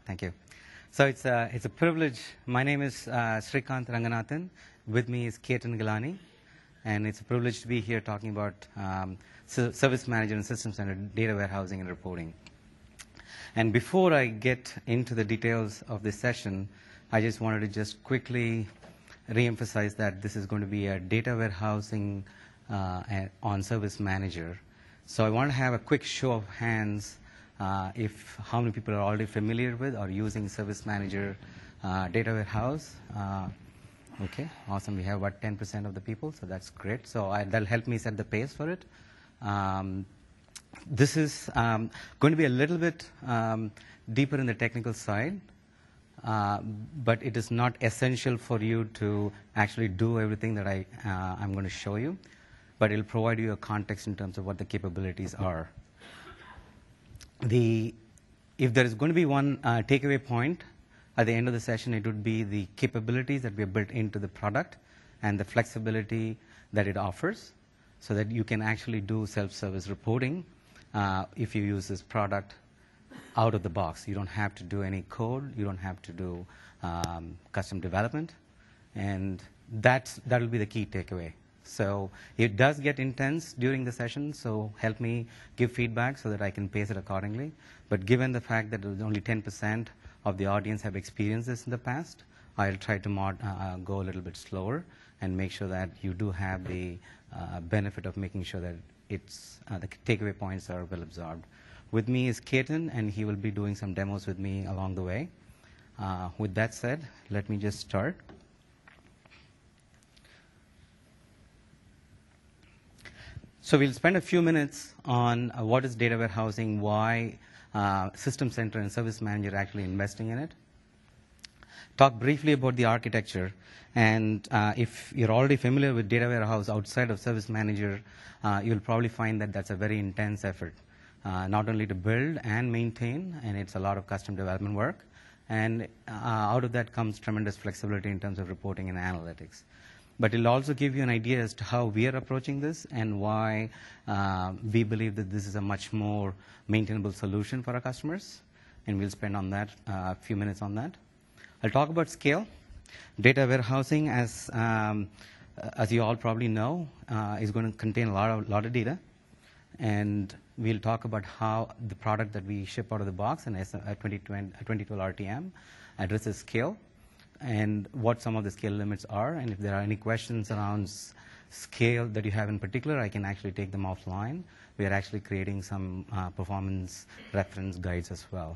Thank you. So it's a privilege. My name is Srikanth Ranganathan. With me is Ketan Gilani, and it's a privilege to be here talking about service manager and system center data warehousing and reporting. And before I get into the details of this session, I just wanted to just quickly reemphasize that this is going to be a data warehousing on service manager. So I want to have a quick show of hands if how many people are already familiar with or using Service Manager data warehouse. Okay, awesome. We have about 10% of the people, so that's great. So that'll help me set the pace for it. This is going to be a little bit deeper in the technical side, but it is not essential for you to actually do everything that I'm going to show you, but it'll provide you a context in terms of what the capabilities are. If there is going to be one takeaway point at the end of the session, it would be the capabilities that we have built into the product and the flexibility that it offers so that you can actually do self-service reporting if you use this product out of the box. You don't have to do any code. You don't have to do custom development. And that will be the key takeaway. So it does get intense during the session, so help me give feedback so that I can pace it accordingly. But given the fact that only 10% of the audience have experienced this in the past, I'll try to go a little bit slower and make sure that you do have the benefit of making sure that the takeaway points are well absorbed. With me is Ketan, and he will be doing some demos with me along the way. With that said, let me just start. So we'll spend a few minutes on what is data warehousing, why System Center and Service Manager are actually investing in it. Talk briefly about the architecture. And if you're already familiar with data warehouse outside of Service Manager, you'll probably find that that's a very intense effort, not only to build and maintain, and it's a lot of custom development work. And out of that comes tremendous flexibility in terms of reporting and analytics. But it'll also give you an idea as to how we are approaching this and why we believe that this is a much more maintainable solution for our customers. And we'll spend on that a few minutes on that. I'll talk about scale. Data warehousing, as you all probably know, is going to contain a lot of data. And we'll talk about how the product that we ship out of the box in 2012 RTM addresses scale, and what some of the scale limits are. And if there are any questions around scale that you have in particular, I can actually take them offline. We are actually creating some performance reference guides as well.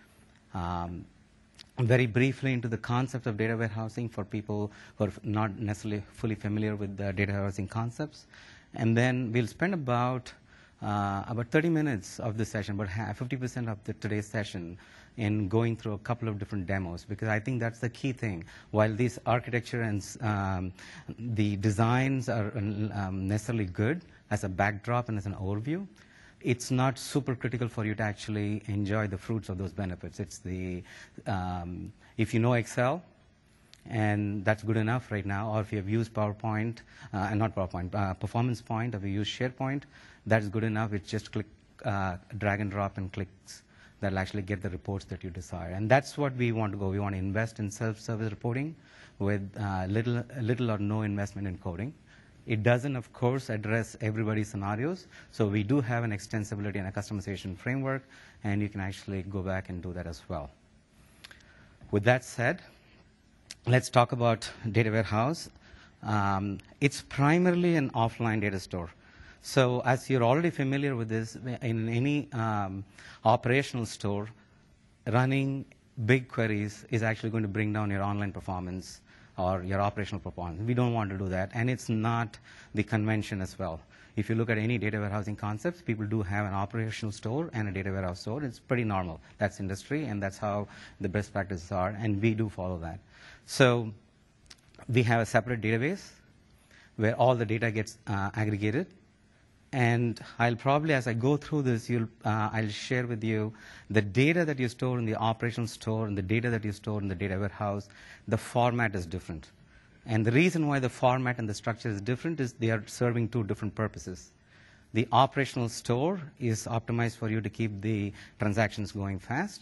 Very briefly into the concept of data warehousing for people who are not necessarily fully familiar with the data warehousing concepts. And then we'll spend about 30 minutes of the session, about 50% of today's session, in going through a couple of different demos, because I think that's the key thing. While these architecture and the designs are necessarily good as a backdrop and as an overview, it's not super critical for you to actually enjoy the fruits of those benefits. It's if you know Excel, and that's good enough right now, or if you have used PowerPoint, and not PowerPoint, Performance Point, or if you use SharePoint, that's good enough. It's just click, drag and drop and clicks that'll actually get the reports that you desire. And that's what we want to go. We want to invest in self-service reporting with little or no investment in coding. It doesn't, of course, address everybody's scenarios. So we do have an extensibility and a customization framework, and you can actually go back and do that as well. With that said, let's talk about data warehouse. It's primarily an offline data store. So as you're already familiar with this, in any operational store, running big queries is actually going to bring down your online performance or your operational performance. We don't want to do that, and it's not the convention as well. If you look at any data warehousing concepts, people do have an operational store and a data warehouse store. It's pretty normal. That's industry, and that's how the best practices are, and we do follow that. So we have a separate database where all the data gets aggregated. And I'll probably, as I go through this, I'll share with you the data that you store in the operational store and the data that you store in the data warehouse. The format is different. And the reason why the format and the structure is different is they are serving two different purposes. The operational store is optimized for you to keep the transactions going fast.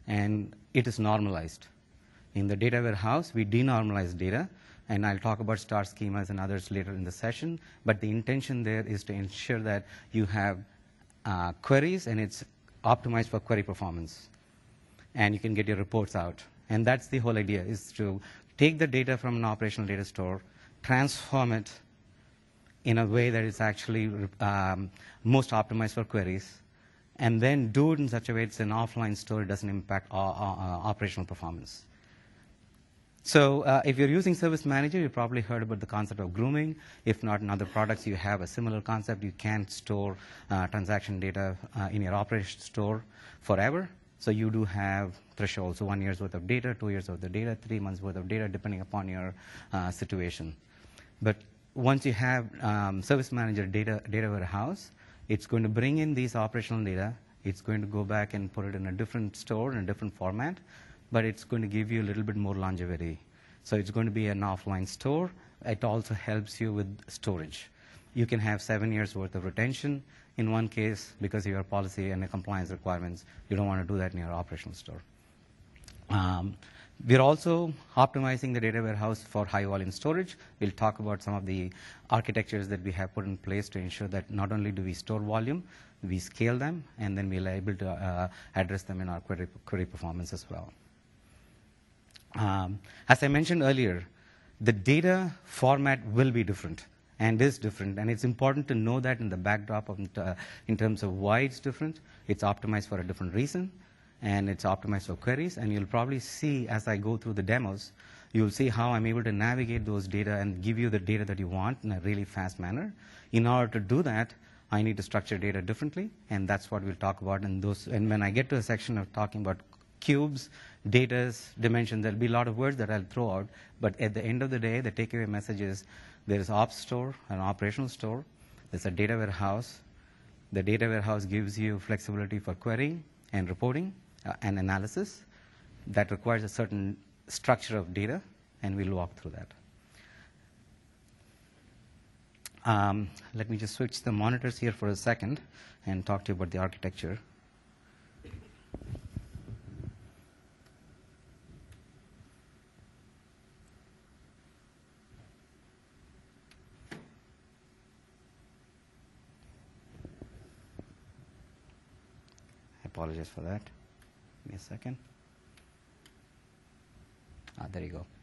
and it is normalized. In the data warehouse, we denormalize data, and I'll talk about star schemas and others later in the session, but the intention there is to ensure that you have queries and it's optimized for query performance, and you can get your reports out. And that's the whole idea, is to take the data from an operational data store, transform it in a way that is actually most optimized for queries, and then do it in such a way it's an offline store, it doesn't impact operational performance. So if you're using Service Manager, you probably heard about the concept of grooming. If not, in other products, you have a similar concept. You can't store transaction data in your operation store forever. So you do have thresholds, so 1 year's worth of data, 2 years worth of data, 3 months worth of data, depending upon your situation. But once you have Service Manager data warehouse, it's going to bring in these operational data. It's going to go back and put it in a different store, in a different format, but it's going to give you a little bit more longevity. So it's going to be an offline store. It also helps you with storage. You can have 7 years worth of retention in one case because of your policy and the compliance requirements. You don't want to do that in your operational store. We're also optimizing the data warehouse for high volume storage. We'll talk about some of the architectures that we have put in place to ensure that not only do we store volume, we scale them, and then we're able to address them in our query performance as well. As I mentioned earlier, the data format will be different and is different, and it's important to know that in the backdrop of in terms of why it's different. It's optimized for a different reason, and it's optimized for queries, and you'll probably see as I go through the demos, you'll see how I'm able to navigate those data and give you the data that you want in a really fast manner. In order to do that, I need to structure data differently, and that's what we'll talk about in those. And when I get to a section of talking about cubes, datas, dimensions, there'll be a lot of words that I'll throw out, but at the end of the day, the takeaway message is there is ops store, an operational store, there's a data warehouse. The data warehouse gives you flexibility for querying and reporting and analysis that requires a certain structure of data, and we'll walk through that. Let me just switch the monitors here for a second and talk to you about the architecture. Apologize for that. Give me a second. There you go.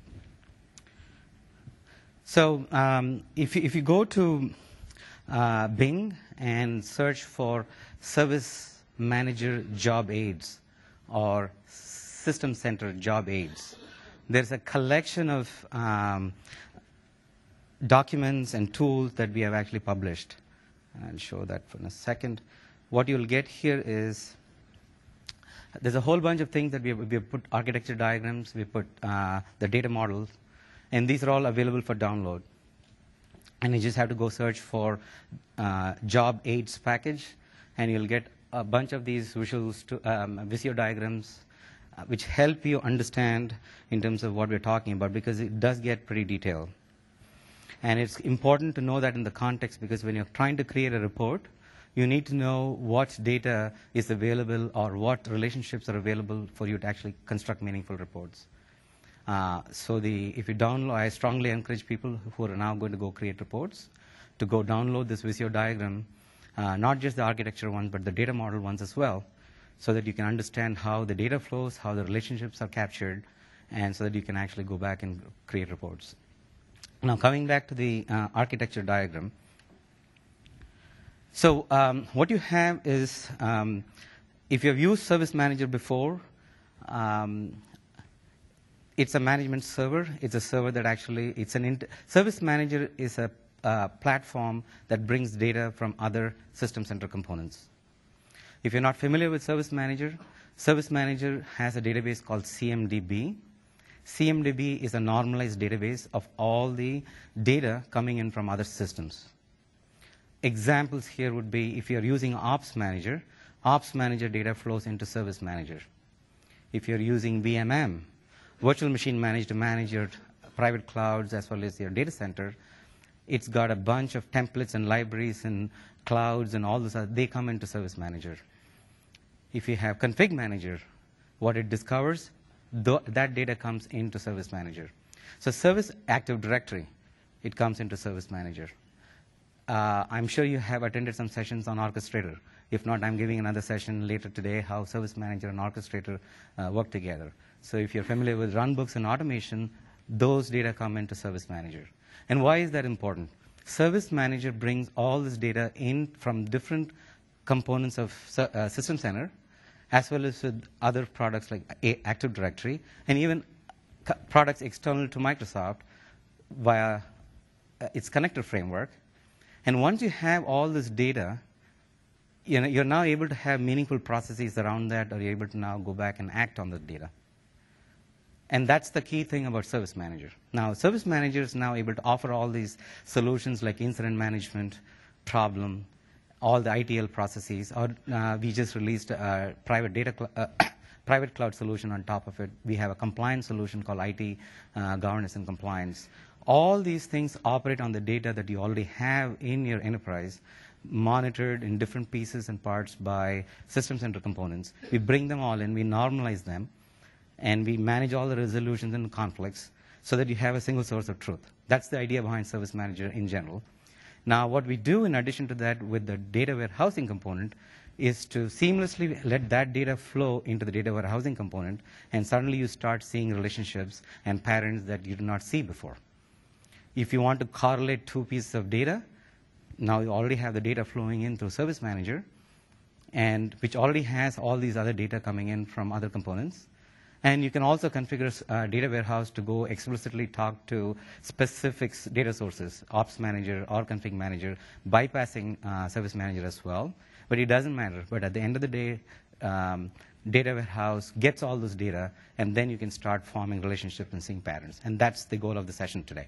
So if you go to Bing and search for Service Manager Job Aids or System Center Job Aids, there's a collection of documents and tools that we have actually published. And I'll show that in a second. What you'll get here is there's a whole bunch of things that we have put architecture diagrams, we put the data models, and these are all available for download. And you just have to go search for Job Aids package, and you'll get a bunch of these visuals, Visio diagrams, which help you understand in terms of what we're talking about, because it does get pretty detailed. And it's important to know that in the context, because when you're trying to create a report, you need to know what data is available or what relationships are available for you to actually construct meaningful reports. If you download, I strongly encourage people who are now going to go create reports to go download this Visio diagram, not just the architecture ones, but the data model ones as well, so that you can understand how the data flows, how the relationships are captured, and so that you can actually go back and create reports. Now, coming back to the architecture diagram. So what you have is, if you have used Service Manager before, it's a management server. It's a server that actually, Service Manager is a platform that brings data from other System Center components. If you're not familiar with Service Manager has a database called CMDB. CMDB is a normalized database of all the data coming in from other systems. Examples here would be if you're using Ops Manager data flows into Service Manager. If you're using VMM, Virtual Machine Manager, to manage your private clouds as well as your data center, it's got a bunch of templates and libraries and clouds and all this, they come into Service Manager. If you have Config Manager, what it discovers, that data comes into Service Manager. So Service Active Directory, it comes into Service Manager. I'm sure you have attended some sessions on Orchestrator. If not, I'm giving another session later today, how Service Manager and Orchestrator work together. So if you're familiar with runbooks and automation, those data come into Service Manager. And why is that important? Service Manager brings all this data in from different components of System Center, as well as with other products like Active Directory, and even products external to Microsoft via its connector framework. And once you have all this data, you're now able to have meaningful processes around that, or you're able to now go back and act on the data. And that's the key thing about Service Manager. Now, Service Manager is now able to offer all these solutions like incident management, problem, all the ITL processes, or we just released a private cloud solution on top of it. We have a compliance solution called IT Governance and Compliance. All these things operate on the data that you already have in your enterprise, monitored in different pieces and parts by System Center components. We bring them all in, we normalize them, and we manage all the resolutions and conflicts so that you have a single source of truth. That's the idea behind Service Manager in general. Now, what we do in addition to that with the data warehousing component is to seamlessly let that data flow into the data warehousing component, and suddenly you start seeing relationships and patterns that you did not see before. If you want to correlate two pieces of data, now you already have the data flowing in through Service Manager, and which already has all these other data coming in from other components. And you can also configure data warehouse to go explicitly talk to specific data sources, Ops Manager or Config Manager, bypassing Service Manager as well. But it doesn't matter. But at the end of the day, data warehouse gets all this data, and then you can start forming relationships and seeing patterns. And that's the goal of the session today.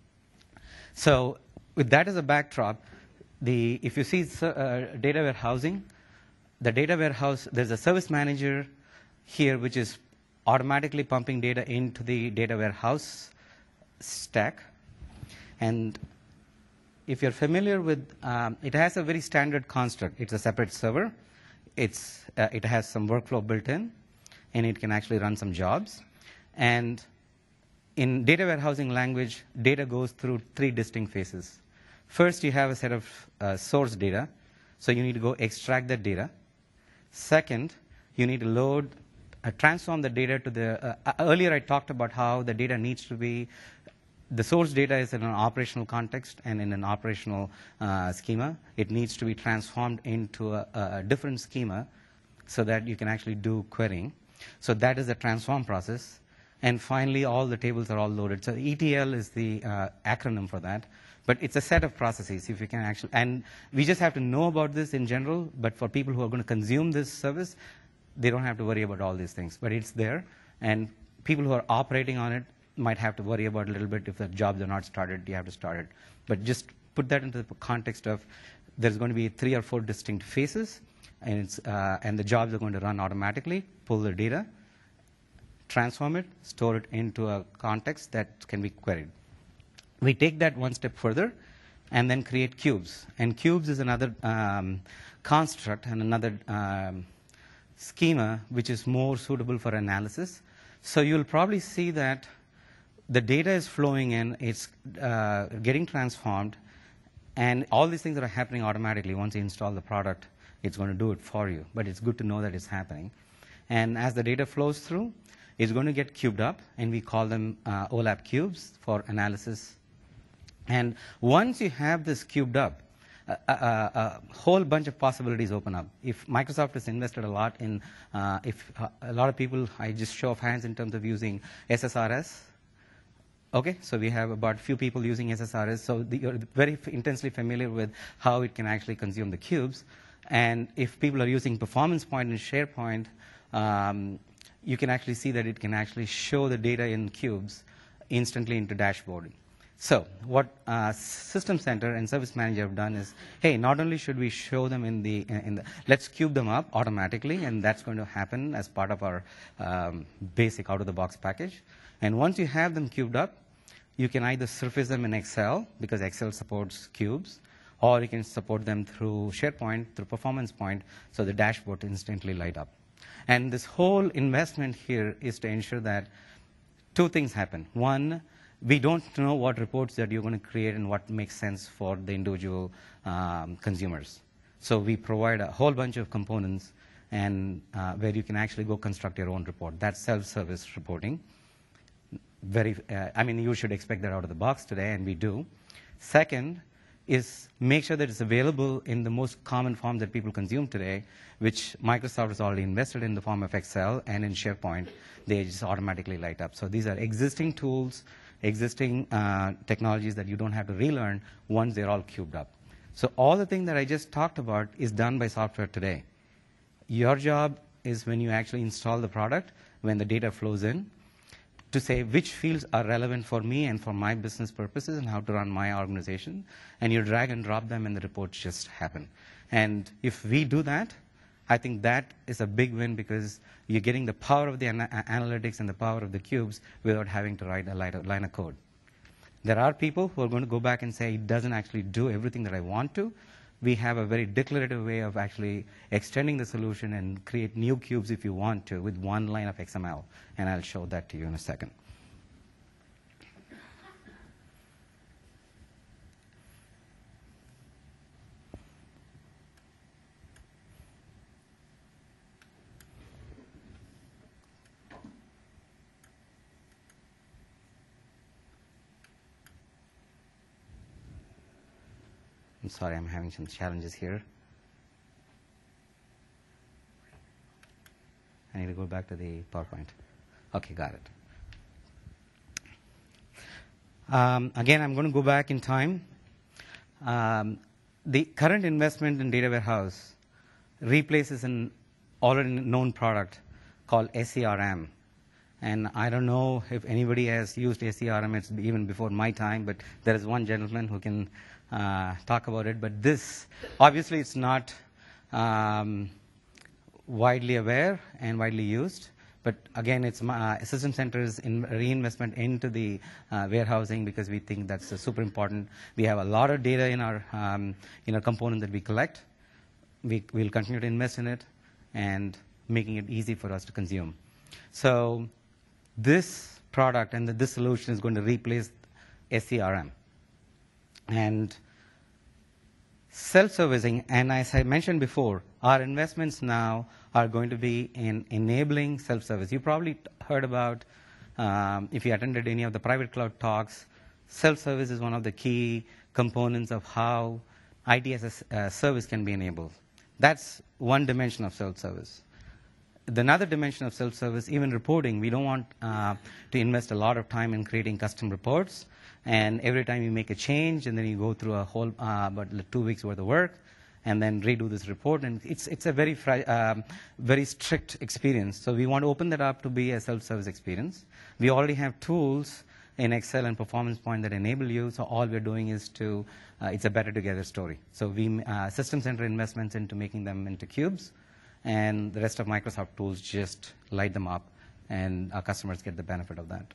So with that as a backdrop, if you see data warehousing, the data warehouse, there's a Service Manager here which is automatically pumping data into the data warehouse stack. And if you're familiar with, it has a very standard construct. It's a separate server. It has some workflow built in, and it can actually run some jobs. And in data warehousing language, data goes through three distinct phases. First, you have a set of source data, so you need to go extract that data. Second, you need to transform the data to the, earlier I talked about how the data needs to be, the source data is in an operational context and in an operational schema. It needs to be transformed into a different schema so that you can actually do querying. So that is the transform process. And finally, all the tables are all loaded. So ETL is the acronym for that. But it's a set of processes, if you can actually, and we just have to know about this in general, but for people who are going to consume this service, they don't have to worry about all these things. But it's there, and people who are operating on it might have to worry about a little bit if the jobs are not started, you have to start it. But just put that into the context of there's going to be 3 or 4 distinct phases, and the jobs are going to run automatically, pull the data, transform it, store it into a context that can be queried. We take that one step further and then create cubes. And cubes is another construct and another schema which is more suitable for analysis. So you'll probably see that the data is flowing in, it's getting transformed, and all these things are happening automatically. Once you install the product, it's going to do it for you. But it's good to know that it's happening. And as the data flows through, it's going to get cubed up, and we call them OLAP cubes for analysis. And once you have this cubed up, a whole bunch of possibilities open up. If Microsoft has invested a lot in, if a lot of people, I just show of hands in terms of using SSRS. Okay, so we have about few people using SSRS, so you're very intensely familiar with how it can actually consume the cubes. And if people are using Performance Point and SharePoint, you can actually see that it can actually show the data in cubes instantly into dashboarding. So what System Center and Service Manager have done is, hey, not only should we show them in the let's cube them up automatically, and that's going to happen as part of our basic out-of-the-box package. And once you have them cubed up, you can either surface them in Excel, because Excel supports cubes, or you can support them through SharePoint, through Performance Point, so the dashboard instantly light up. And this whole investment here is to ensure that two things happen. One, we don't know what reports that you're going to create and what makes sense for the individual consumers. So we provide a whole bunch of components and where you can actually go construct your own report. That's self-service reporting. I mean, you should expect that out of the box today, and we do. Second is make sure that it's available in the most common form that people consume today, which Microsoft has already invested in the form of Excel and in SharePoint. They just automatically light up. So these are existing tools, existing technologies that you don't have to relearn once they're all cubed up. So all the things that I just talked about is done by software today. Your job is when you actually install the product, when the data flows in, to say which fields are relevant for me and for my business purposes and how to run my organization. And you drag and drop them and the reports just happen. And if we do that, I think that is a big win because you're getting the power of the analytics and the power of the cubes without having to write a line of code. There are people who are going to go back and say, it doesn't actually do everything that I want to. We have a very declarative way of actually extending the solution and create new cubes if you want to with one line of XML. And I'll show that to you in a second. I'm sorry, I'm having some challenges here. I need to go back to the PowerPoint. Okay, got it. Again, I'm going to go back in time. The current investment in data warehouse replaces an already known product called SCRM. And I don't know if anybody has used SCRM. It's even before my time, but there is one gentleman who can talk about it. But this, obviously, it's not widely aware and widely used. But again, it's System Center's reinvestment into the warehousing because we think that's super important. We have a lot of data in our component that we collect. We'll continue to invest in it and making it easy for us to consume. So this product and this solution is going to replace SCRM. And self-servicing, and as I mentioned before, our investments now are going to be in enabling self-service. You probably heard about, if you attended any of the private cloud talks, self-service is one of the key components of how IT as a service can be enabled. That's one dimension of self-service. Another dimension of self-service, even reporting, we don't want to invest a lot of time in creating custom reports. And every time you make a change, and then you go through a whole about 2 weeks worth of work, and then redo this report. And it's a very strict experience. So we want to open that up to be a self-service experience. We already have tools in Excel and Performance Point that enable you. So all we're doing is it's a better together story. So we System Center investments into making them into cubes, and the rest of Microsoft tools just light them up, and our customers get the benefit of that.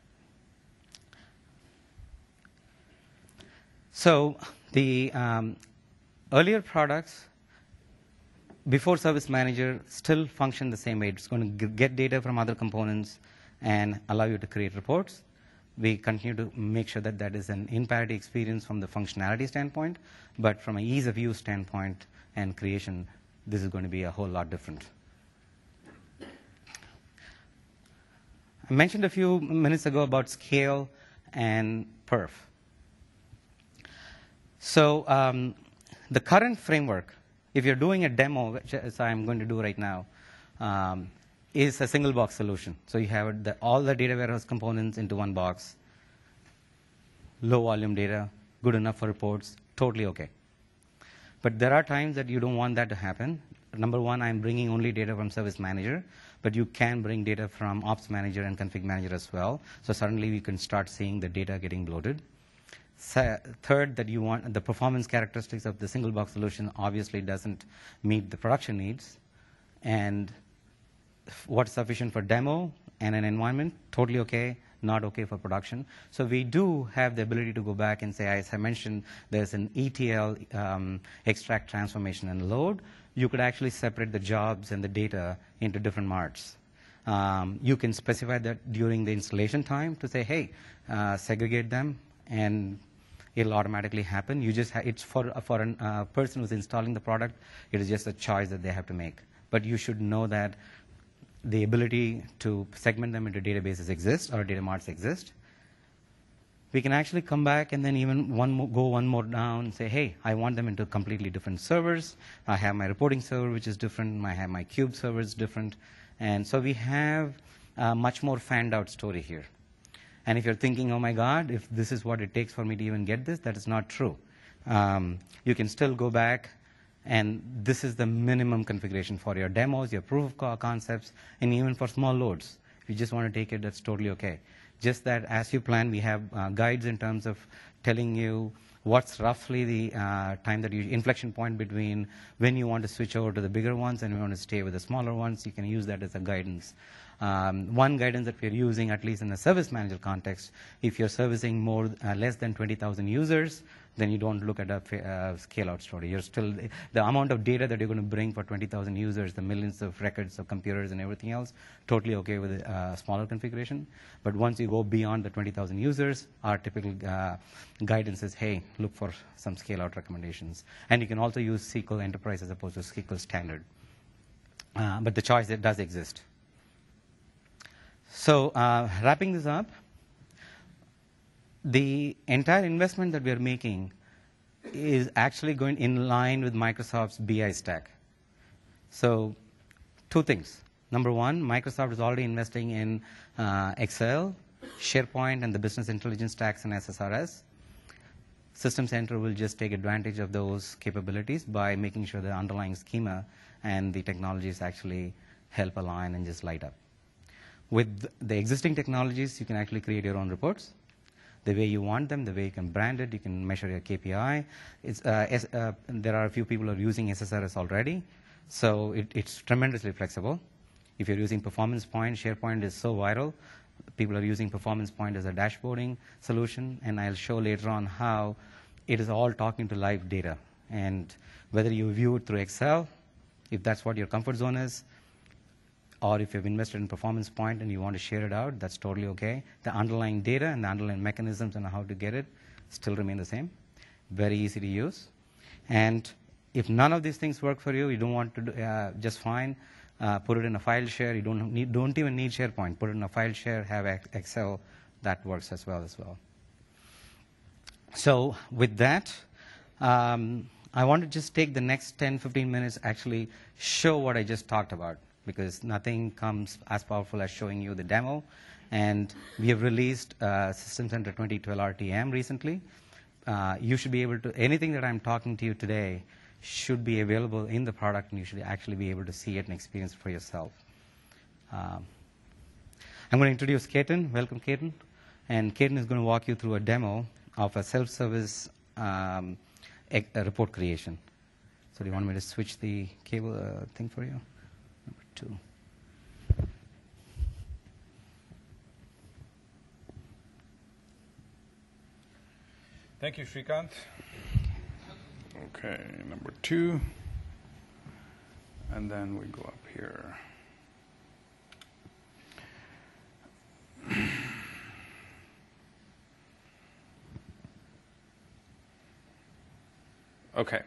So the earlier products, before Service Manager, still function the same way. It's going to get data from other components and allow you to create reports. We continue to make sure that that is an in-parity experience from the functionality standpoint, but from an ease of use standpoint and creation, this is going to be a whole lot different. I mentioned a few minutes ago about scale and perf. So the current framework, if you're doing a demo, which I'm going to do right now, is a single box solution. So you have all the data warehouse components into one box, low volume data, good enough for reports, totally okay. But there are times that you don't want that to happen. Number one, I'm bringing only data from Service Manager, but you can bring data from Ops Manager and Config Manager as well. So suddenly we can start seeing the data getting bloated. Third, that you want the performance characteristics of the single box solution obviously doesn't meet the production needs. And what's sufficient for demo and an environment, totally okay, not okay for production. So we do have the ability to go back and say, as I mentioned, there's an ETL extract, transformation, and load. you could actually separate the jobs and the data into different marts. You can specify that during the installation time to say, hey, segregate them, and it'll automatically happen. You just it's for a person who's installing the product, it is just a choice that they have to make. But you should know that the ability to segment them into databases exists, or data marts exist. We can actually come back and then even go one more down and say, hey, I want them into completely different servers. I have my reporting server, which is different. I have my cube server is different. And so we have a much more fanned out story here. And if you're thinking, oh my God, if this is what it takes for me to even get this, that is not true. You can still go back, and this is the minimum configuration for your demos, your proof of concepts, and even for small loads. If you just want to take it, that's totally okay. Just that as you plan, we have guides in terms of telling you what's roughly the time that inflection point between when you want to switch over to the bigger ones and you want to stay with the smaller ones. You can use that as a guidance. One guidance that we're using, at least in the service manager context, if you're servicing less than 20,000 users, then you don't look at a scale-out story. You're still, the amount of data that you're going to bring for 20,000 users, the millions of records of computers and everything else, totally okay with a smaller configuration. But once you go beyond the 20,000 users, our typical guidance is, hey, look for some scale-out recommendations. And you can also use SQL Enterprise as opposed to SQL Standard. But the choice does exist. So wrapping this up, the entire investment that we are making is actually going in line with Microsoft's BI stack. So two things. Number one, Microsoft is already investing in Excel, SharePoint, and the business intelligence stacks and SSRS. System Center will just take advantage of those capabilities by making sure the underlying schema and the technologies actually help align and just light up. With the existing technologies, you can actually create your own reports the way you want them, the way you can brand it, you can measure your KPI. There are a few people who are using SSRS already, so it's tremendously flexible. If you're using Performance Point, SharePoint is so viral. People are using Performance Point as a dashboarding solution, and I'll show later on how it is all talking to live data. And whether you view it through Excel, if that's what your comfort zone is, or if you've invested in Performance Point and you want to share it out, that's totally okay. The underlying data and the underlying mechanisms and how to get it still remain the same. Very easy to use. And if none of these things work for you, you don't want to do, just fine. Put it in a file share. You don't even need SharePoint. Put it in a file share, have Excel. That works as well. So with that, I want to just take the next 10, 15 minutes, actually show what I just talked about, because nothing comes as powerful as showing you the demo. And we have released System Center 2012 RTM recently. You should be able to, anything that I'm talking to you today should be available in the product, and you should actually be able to see it and experience it for yourself. I'm going to introduce Ketan. Welcome, Ketan. And Ketan is going to walk you through a demo of a self-service report creation. So do you want me to switch the cable thing for you? Number 2. Thank you, Srikanth. Okay, number 2. And then we go up here. Okay.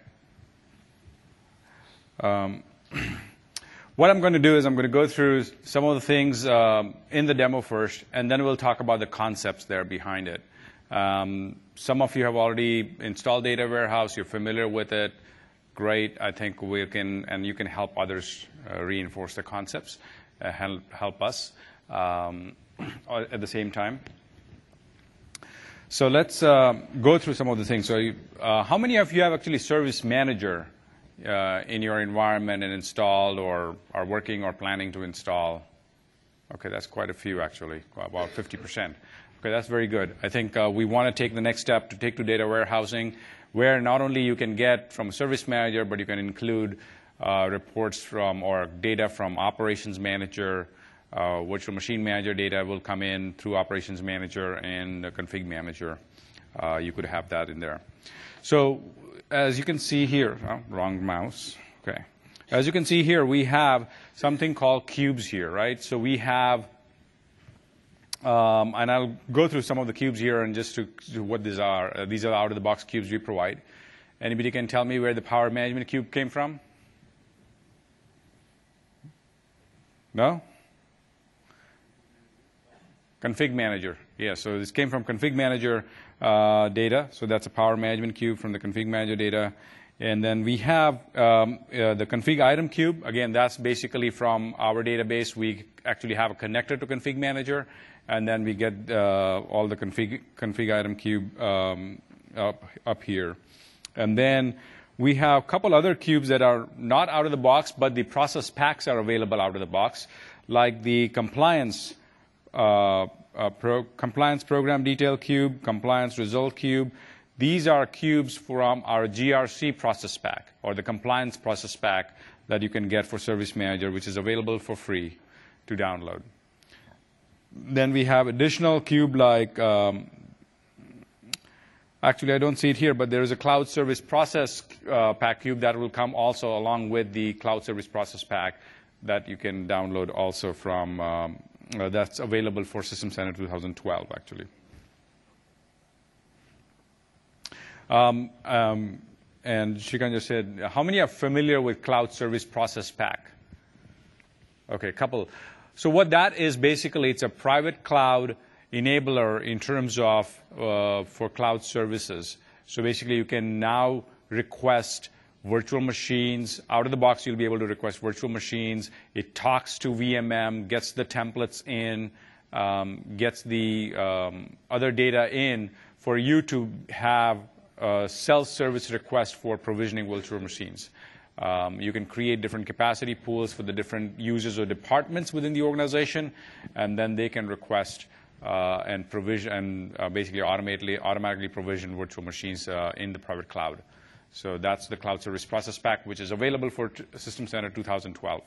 What I'm going to do is I'm going to go through some of the things in the demo first, and then we'll talk about the concepts there behind it. Some of you have already installed Data Warehouse. You're familiar with it. Great. I think we can, and you can help others reinforce the concepts, help us at the same time. So let's go through some of the things. So how many of you have actually Service Manager in your environment and installed or are working or planning to install? Okay, that's quite a few actually, about 50%. Okay, that's very good. I think we want to take the next step to take to data warehousing, where not only you can get from a Service Manager, but you can include reports from or data from Operations Manager, Virtual Machine Manager data will come in through Operations Manager and the Config Manager. You could have that in there. So as you can see here, wrong mouse. Okay. As you can see here, we have something called cubes here, right? So we have, and I'll go through some of the cubes here and just to what these are. These are out-of-the-box cubes we provide. Anybody can tell me where the power management cube came from? No? Config Manager. Yeah, so this came from Config Manager data. So that's a power management cube from the Config Manager data. And then we have the config item cube. Again, that's basically from our database. We actually have a connector to Config Manager. And then we get all the config item cube up here. And then we have a couple other cubes that are not out of the box, but the process packs are available out of the box, like the compliance program detail cube, compliance result cube. These are cubes from our GRC process pack, or the compliance process pack that you can get for Service Manager, which is available for free to download. Then we have additional cube like, actually I don't see it here, but there is a cloud service process pack cube that will come also along with the cloud service process pack that you can download also from, that's available for System Center 2012 actually. And Shrikant just said, how many are familiar with Cloud Service Process Pack? Okay, a couple. So what that is, basically, it's a private cloud enabler in terms of for cloud services. So basically, you can now request virtual machines. Out of the box, you'll be able to request virtual machines. It talks to VMM, gets the templates in, gets the other data in for you to have self-service request for provisioning virtual machines. You can create different capacity pools for the different users or departments within the organization, and then they can request and provision and basically automatically provision virtual machines in the private cloud. So that's the Cloud Service Process Pack, which is available for System Center 2012.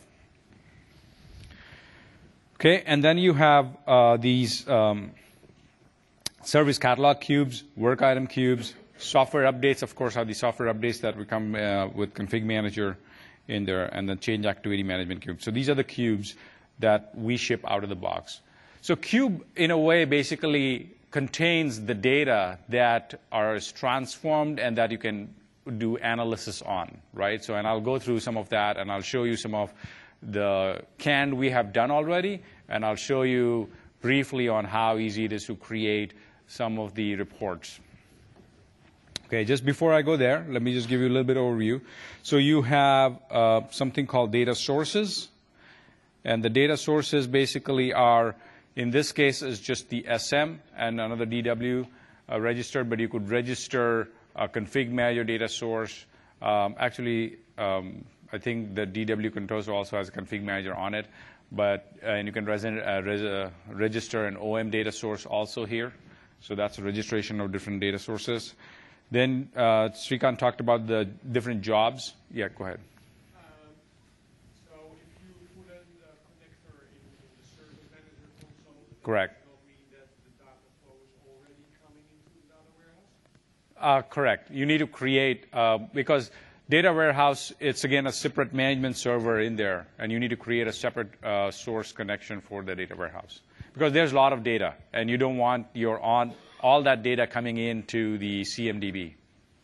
Okay, and then you have these service catalog cubes, work item cubes. Software updates, of course, are the software updates that will come with Config Manager in there, and then change activity management cube. So these are the cubes that we ship out of the box. So cube, in a way, basically contains the data that is transformed and that you can do analysis on, right? So, and I'll go through some of that, and I'll show you some of the canned we have done already, and I'll show you briefly on how easy it is to create some of the reports. Okay, just before I go there, let me just give you a little bit of overview. So you have something called data sources. And the data sources basically are, in this case, is just the SM and another DW registered, but you could register a config manager data source. Actually, I think the DW controller also has a config manager on it, but and you can register an OM data source also here. So that's a registration of different data sources. Then Shrikant talked about the different jobs. Yeah, go ahead. So if you put in the connector into the Service Manager console, correct. Does that mean that the data flow is already coming into the data warehouse? Correct. You need to create, because data warehouse, it's again a separate management server in there, and you need to create a separate source connection for the data warehouse. Because there's a lot of data, and you don't want all that data coming into the CMDB.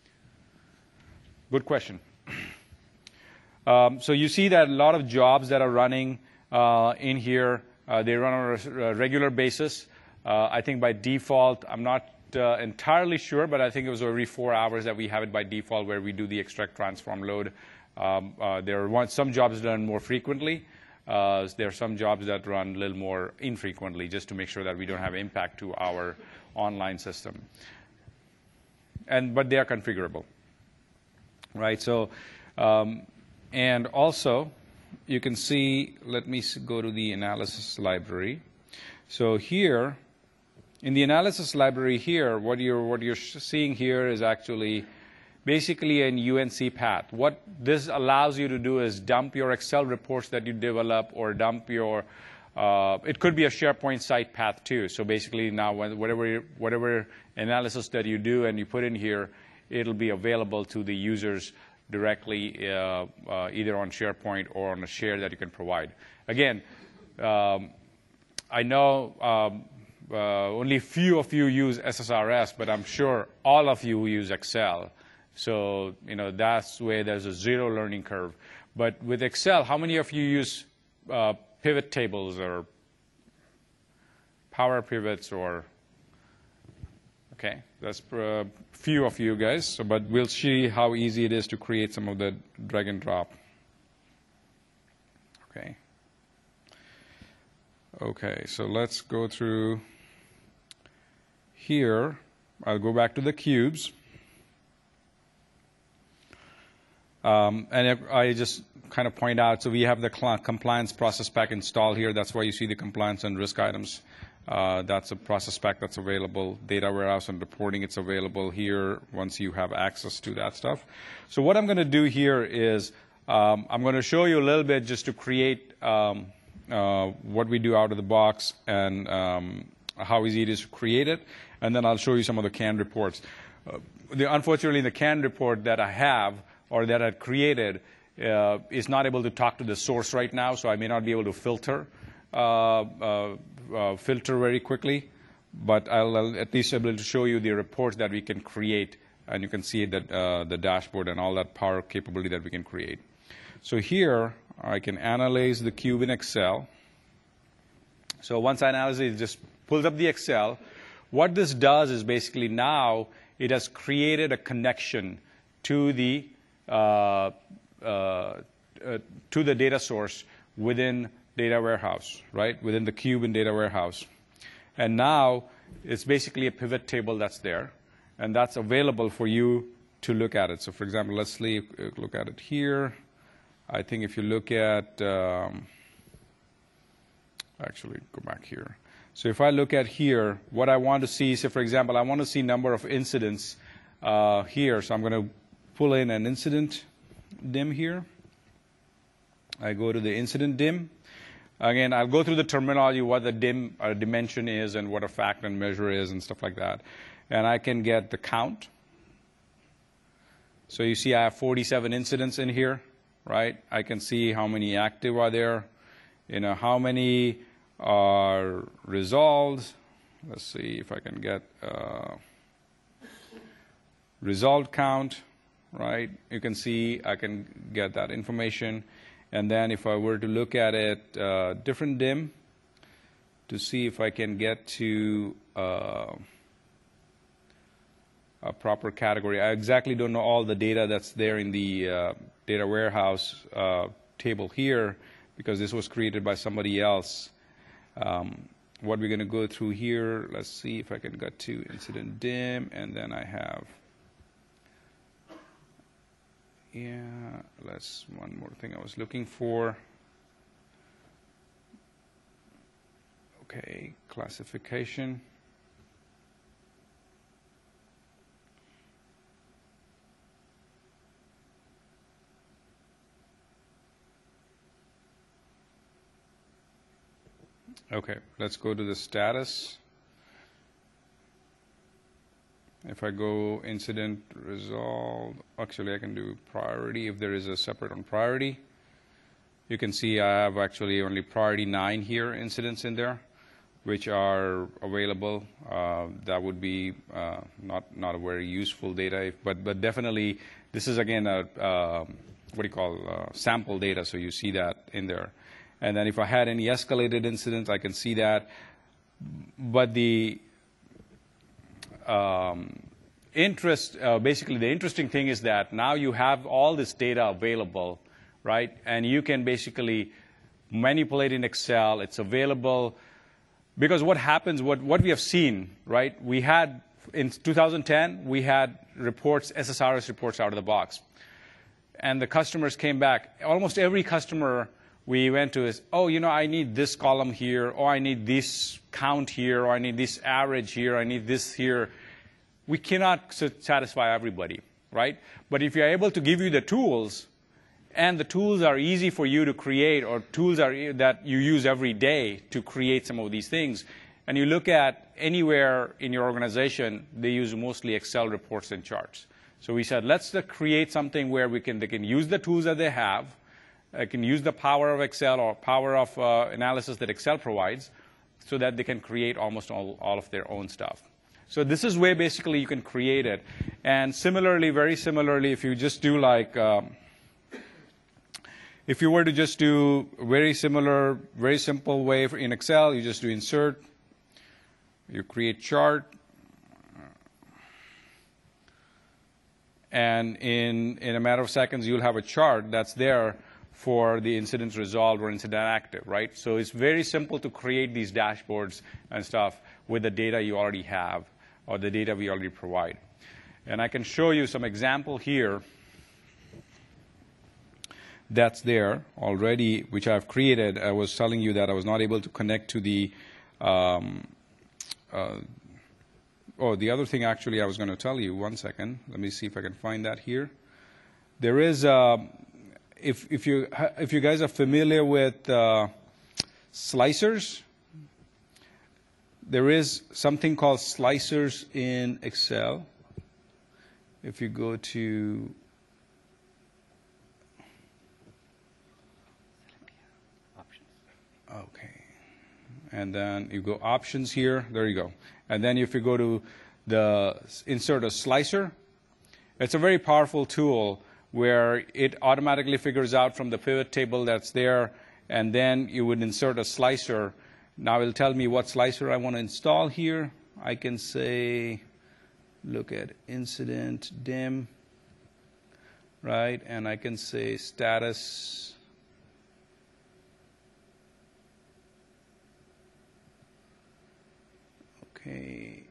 Good question. So you see that a lot of jobs that are running in here, they run on a regular basis. I think by default, I'm not entirely sure, but I think it was every 4 hours that we have it by default where we do the extract, transform, load. There are some jobs done more frequently. There are some jobs that run a little more infrequently, just to make sure that we don't have impact to our online system. But they are configurable, right? So, and also, you can see, let me go to the analysis library. So here, in the analysis library here, what you're seeing here is actually basically an UNC path. What this allows you to do is dump your Excel reports that you develop, or dump your, it could be a SharePoint site path too. So basically now whatever analysis that you do and you put in here, it'll be available to the users directly either on SharePoint or on a share that you can provide. Again, I know only few of you use SSRS, but I'm sure all of you use Excel. So that's where there's a zero learning curve. But with Excel, how many of you use pivot tables or power pivots or? Okay, that's few of you guys. So, but we'll see how easy it is to create some of the drag and drop. Okay. Okay, so let's go through here. I'll go back to the cubes. And I just kind of point out, so we have the compliance process pack installed here. That's why you see the compliance and risk items. That's a process pack that's available. Data warehouse and reporting, it's available here once you have access to that stuff. So what I'm going to do here is I'm going to show you a little bit just to create what we do out of the box and how easy it is to create it. And then I'll show you some of the canned reports. Unfortunately, the canned report that I have or that I created is not able to talk to the source right now, so I may not be able to filter very quickly. But I'll at least be able to show you the reports that we can create, and you can see that the dashboard and all that power capability that we can create. So here, I can analyze the cube in Excel. So once I analyze it, it just pulls up the Excel. What this does is basically now it has created a connection to the data source within data warehouse, right? Within the cube in data warehouse. And now it's basically a pivot table that's there, and that's available for you to look at it. So for example, let's look at it here. I think if you look at, actually go back here. So if I look at here, what I want to see, so for example, I want to see number of incidents here. So I'm going to pull in an incident dim here. I go to the incident dim. Again, I'll go through the terminology, what the dim dimension is and what a fact and measure is and stuff like that. And I can get the count. So you see I have 47 incidents in here, right? I can see how many active are there, how many are resolved. Let's see if I can get resolved count, right? You can see I can get that information. And then if I were to look at it, different dim, to see if I can get to a proper category. I exactly don't know all the data that's there in the data warehouse table here, because this was created by somebody else. What we're going to go through here, let's see if I can get to incident dim, and then I have, that's one more thing I was looking for. Okay, classification. Okay, let's go to the status. If I go incident resolved, actually I can do priority if there is a separate on priority. You can see I have actually only priority 9 here incidents in there, which are available. That would be not a very useful data, but definitely this is again a sample data, so you see that in there. And then if I had any escalated incidents, I can see that. But the basically the interesting thing is that now you have all this data available, right? And you can basically manipulate in Excel. It's available because what happens, what we have seen, right? We had, in 2010, we had reports, SSRS reports out of the box. And the customers came back. Almost every customer we went to is, oh, I need this column here, or I need this count here, or I need this average here, I need this here. We cannot satisfy everybody, right? But if you're able to give you the tools, and the tools are easy for you to create, or tools that you use every day to create some of these things, and you look at anywhere in your organization, they use mostly Excel reports and charts. So we said, let's create something where they can use the tools that they have, can use the power of Excel or power of analysis that Excel provides, so that they can create almost all of their own stuff. So this is where basically you can create it. And similarly, very similarly, if you just do like, if you were to just do very similar, very simple way in Excel, you just do insert, you create chart, and in a matter of seconds, you'll have a chart that's there for the incidents resolved or incident active, right? So it's very simple to create these dashboards and stuff with the data you already have or the data we already provide. And I can show you some example here that's there already, which I've created. I was telling you that I was not able to connect to the the other thing actually I was going to tell you, one second. Let me see if I can find that here. There is, if you guys are familiar with slicers, there is something called slicers in Excel. If you go to okay, and then you go options here. There you go. And then if you go to insert a slicer, it's a very powerful tool where it automatically figures out from the pivot table that's there, and then you would insert a slicer. Now it'll tell me what slicer I want to install here. I can say, look at incident dim, right? And I can say status. Okay.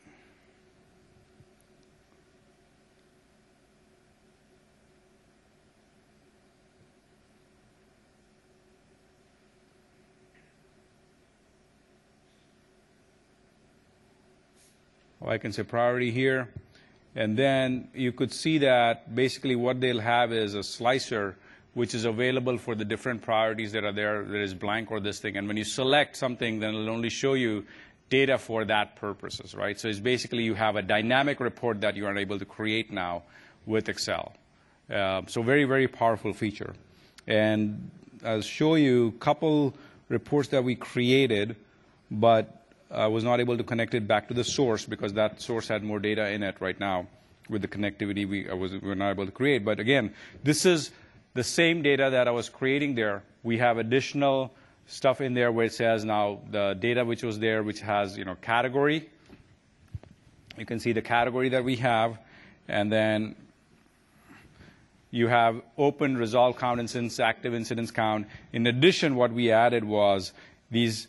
Or I can say priority here. And then you could see that basically what they'll have is a slicer which is available for the different priorities that are there. There is blank or this thing. And when you select something, then it'll only show you data for that purposes, right? So it's basically you have a dynamic report that you are able to create now with Excel. So very, very powerful feature. And I'll show you a couple reports that we created, but I was not able to connect it back to the source because that source had more data in it right now. With the connectivity, we were not able to create. But again, this is the same data that I was creating there. We have additional stuff in there where it says now the data which was there, which has category. You can see the category that we have, and then you have open, resolve count, incidents, active incidents count. In addition, what we added was these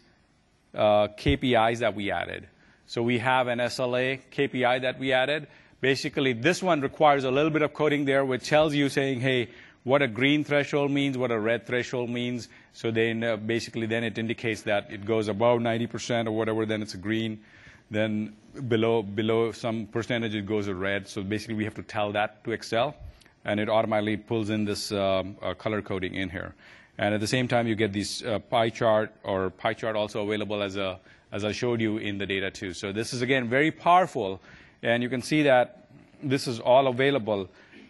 KPIs that we added. So we have an SLA KPI that we added. Basically, this one requires a little bit of coding there, which tells you saying, hey, what a green threshold means, what a red threshold means. So then basically then it indicates that it goes above 90% or whatever, then it's a green. Then below some percentage, it goes a red. So basically we have to tell that to Excel, and it automatically pulls in this color coding in here. And at the same time, you get these pie chart also available as I showed you in the data too. So this is, again, very powerful. And you can see that this is all available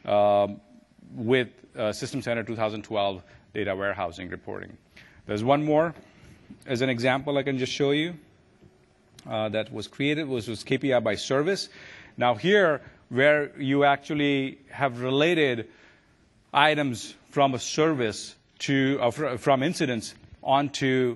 with System Center 2012 data warehousing reporting. There's one more as an example I can just show you that was created, was KPI by service. Now here, where you actually have related items from a service to from incidents onto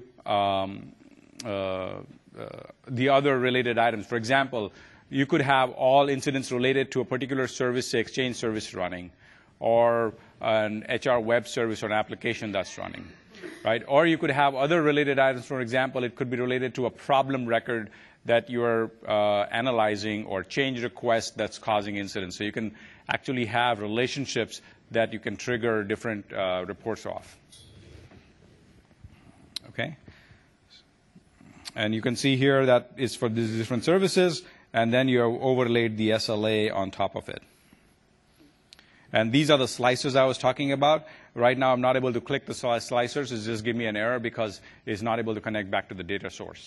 the other related items. For example, you could have all incidents related to a particular service, say Exchange service running, or an HR web service or an application that's running, right? Or you could have other related items. For example, it could be related to a problem record that you're analyzing, or change request that's causing incidents. So you can actually have relationships that you can trigger different reports off. Okay? And you can see here that it's for these different services, and then you have overlaid the SLA on top of it. And these are the slicers I was talking about. Right now, I'm not able to click the slicers. It's just give me an error because it's not able to connect back to the data source.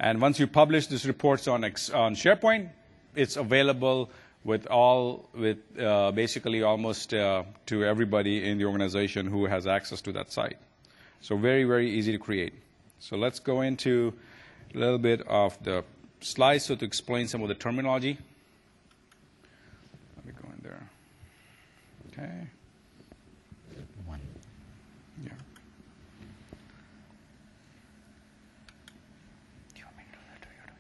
And once you publish these reports on SharePoint, it's available basically almost to everybody in the organization who has access to that site. So very, very easy to create. So let's go into a little bit of the slides to explain some of the terminology. Let me go in there. Okay. One. Yeah. Do you want me to do that or you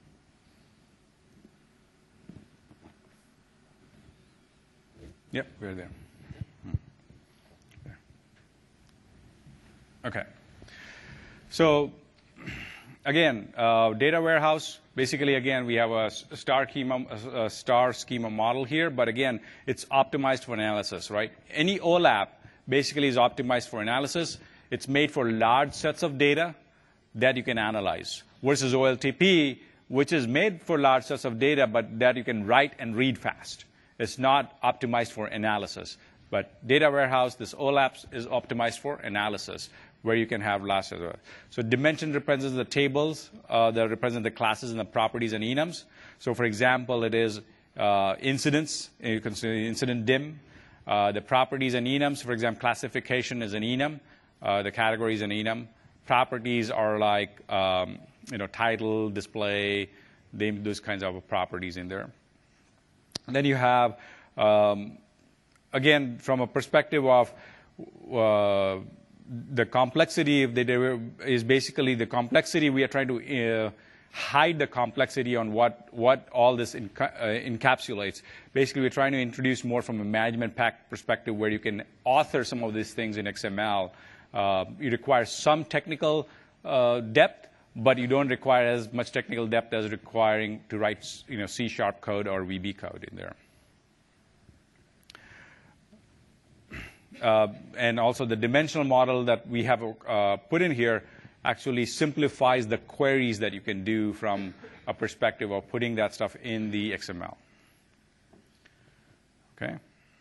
do it? Yep, we're there. There. Okay. So again, data warehouse, basically, again, we have a star schema model here, but again, it's optimized for analysis, right? Any OLAP basically is optimized for analysis. It's made for large sets of data that you can analyze, versus OLTP, which is made for large sets of data, but that you can write and read fast. It's not optimized for analysis. But data warehouse, this OLAP is optimized for analysis, where you can have large sets of data. So dimension represents the tables that represent the classes and the properties and enums. So for example, it is incidents. You can see incident dim. The properties and enums, for example, classification is an enum. The category is an enum. Properties are like title, display, those kinds of properties in there. And then you have, again, from a perspective of the complexity of the data is basically the complexity. We are trying to hide the complexity on what all this encapsulates. Basically, we're trying to introduce more from a management pack perspective where you can author some of these things in XML. You require some technical depth, but you don't require as much technical depth as requiring to write C# code or VB code in there. And also the dimensional model that we have put in here actually simplifies the queries that you can do from a perspective of putting that stuff in the XML. Okay.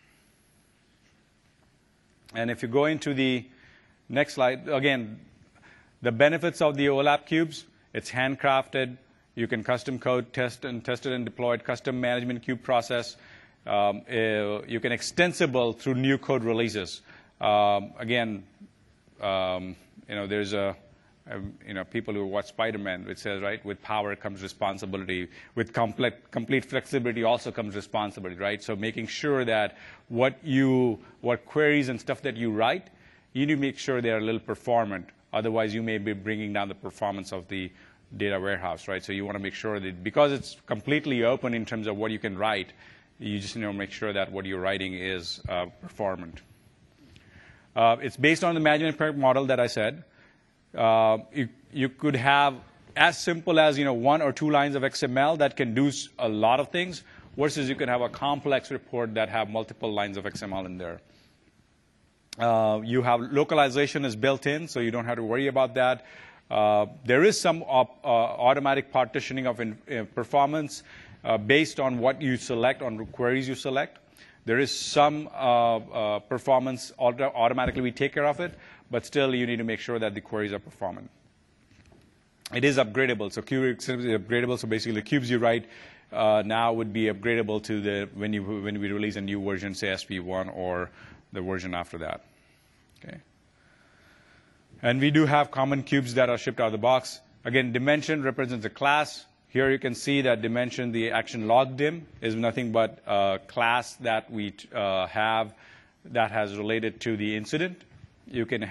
And if you go into the next slide, again, the benefits of the OLAP cubes, it's handcrafted. You can custom code, test it and deploy it, custom management cube process. You can extensible through new code releases. Again, there's people who watch Spider-Man, which says, right, with power comes responsibility. With complete flexibility also comes responsibility, right? So making sure that what queries and stuff that you write, you need to make sure they're a little performant. Otherwise, you may be bringing down the performance of the data warehouse, right? So you want to make sure that because it's completely open in terms of what you can write, you just make sure that what you're writing is performant. It's based on the management model that I said. You could have as simple as 1 or 2 lines of XML that can do a lot of things, versus you can have a complex report that have multiple lines of XML in there. You have localization is built in, so you don't have to worry about that. There is some automatic partitioning of performance based on what you select, on queries you select. There is some performance automatically we take care of it, but still you need to make sure that the queries are performant. It is upgradable, so cubes is upgradable. So basically, the cubes you write now would be upgradable to when we release a new version, say SP1 or the version after that. Okay. And we do have common cubes that are shipped out of the box. Again, dimension represents a class. Here you can see that dimension, the action log dim, is nothing but a class that we have that has related to the incident. You can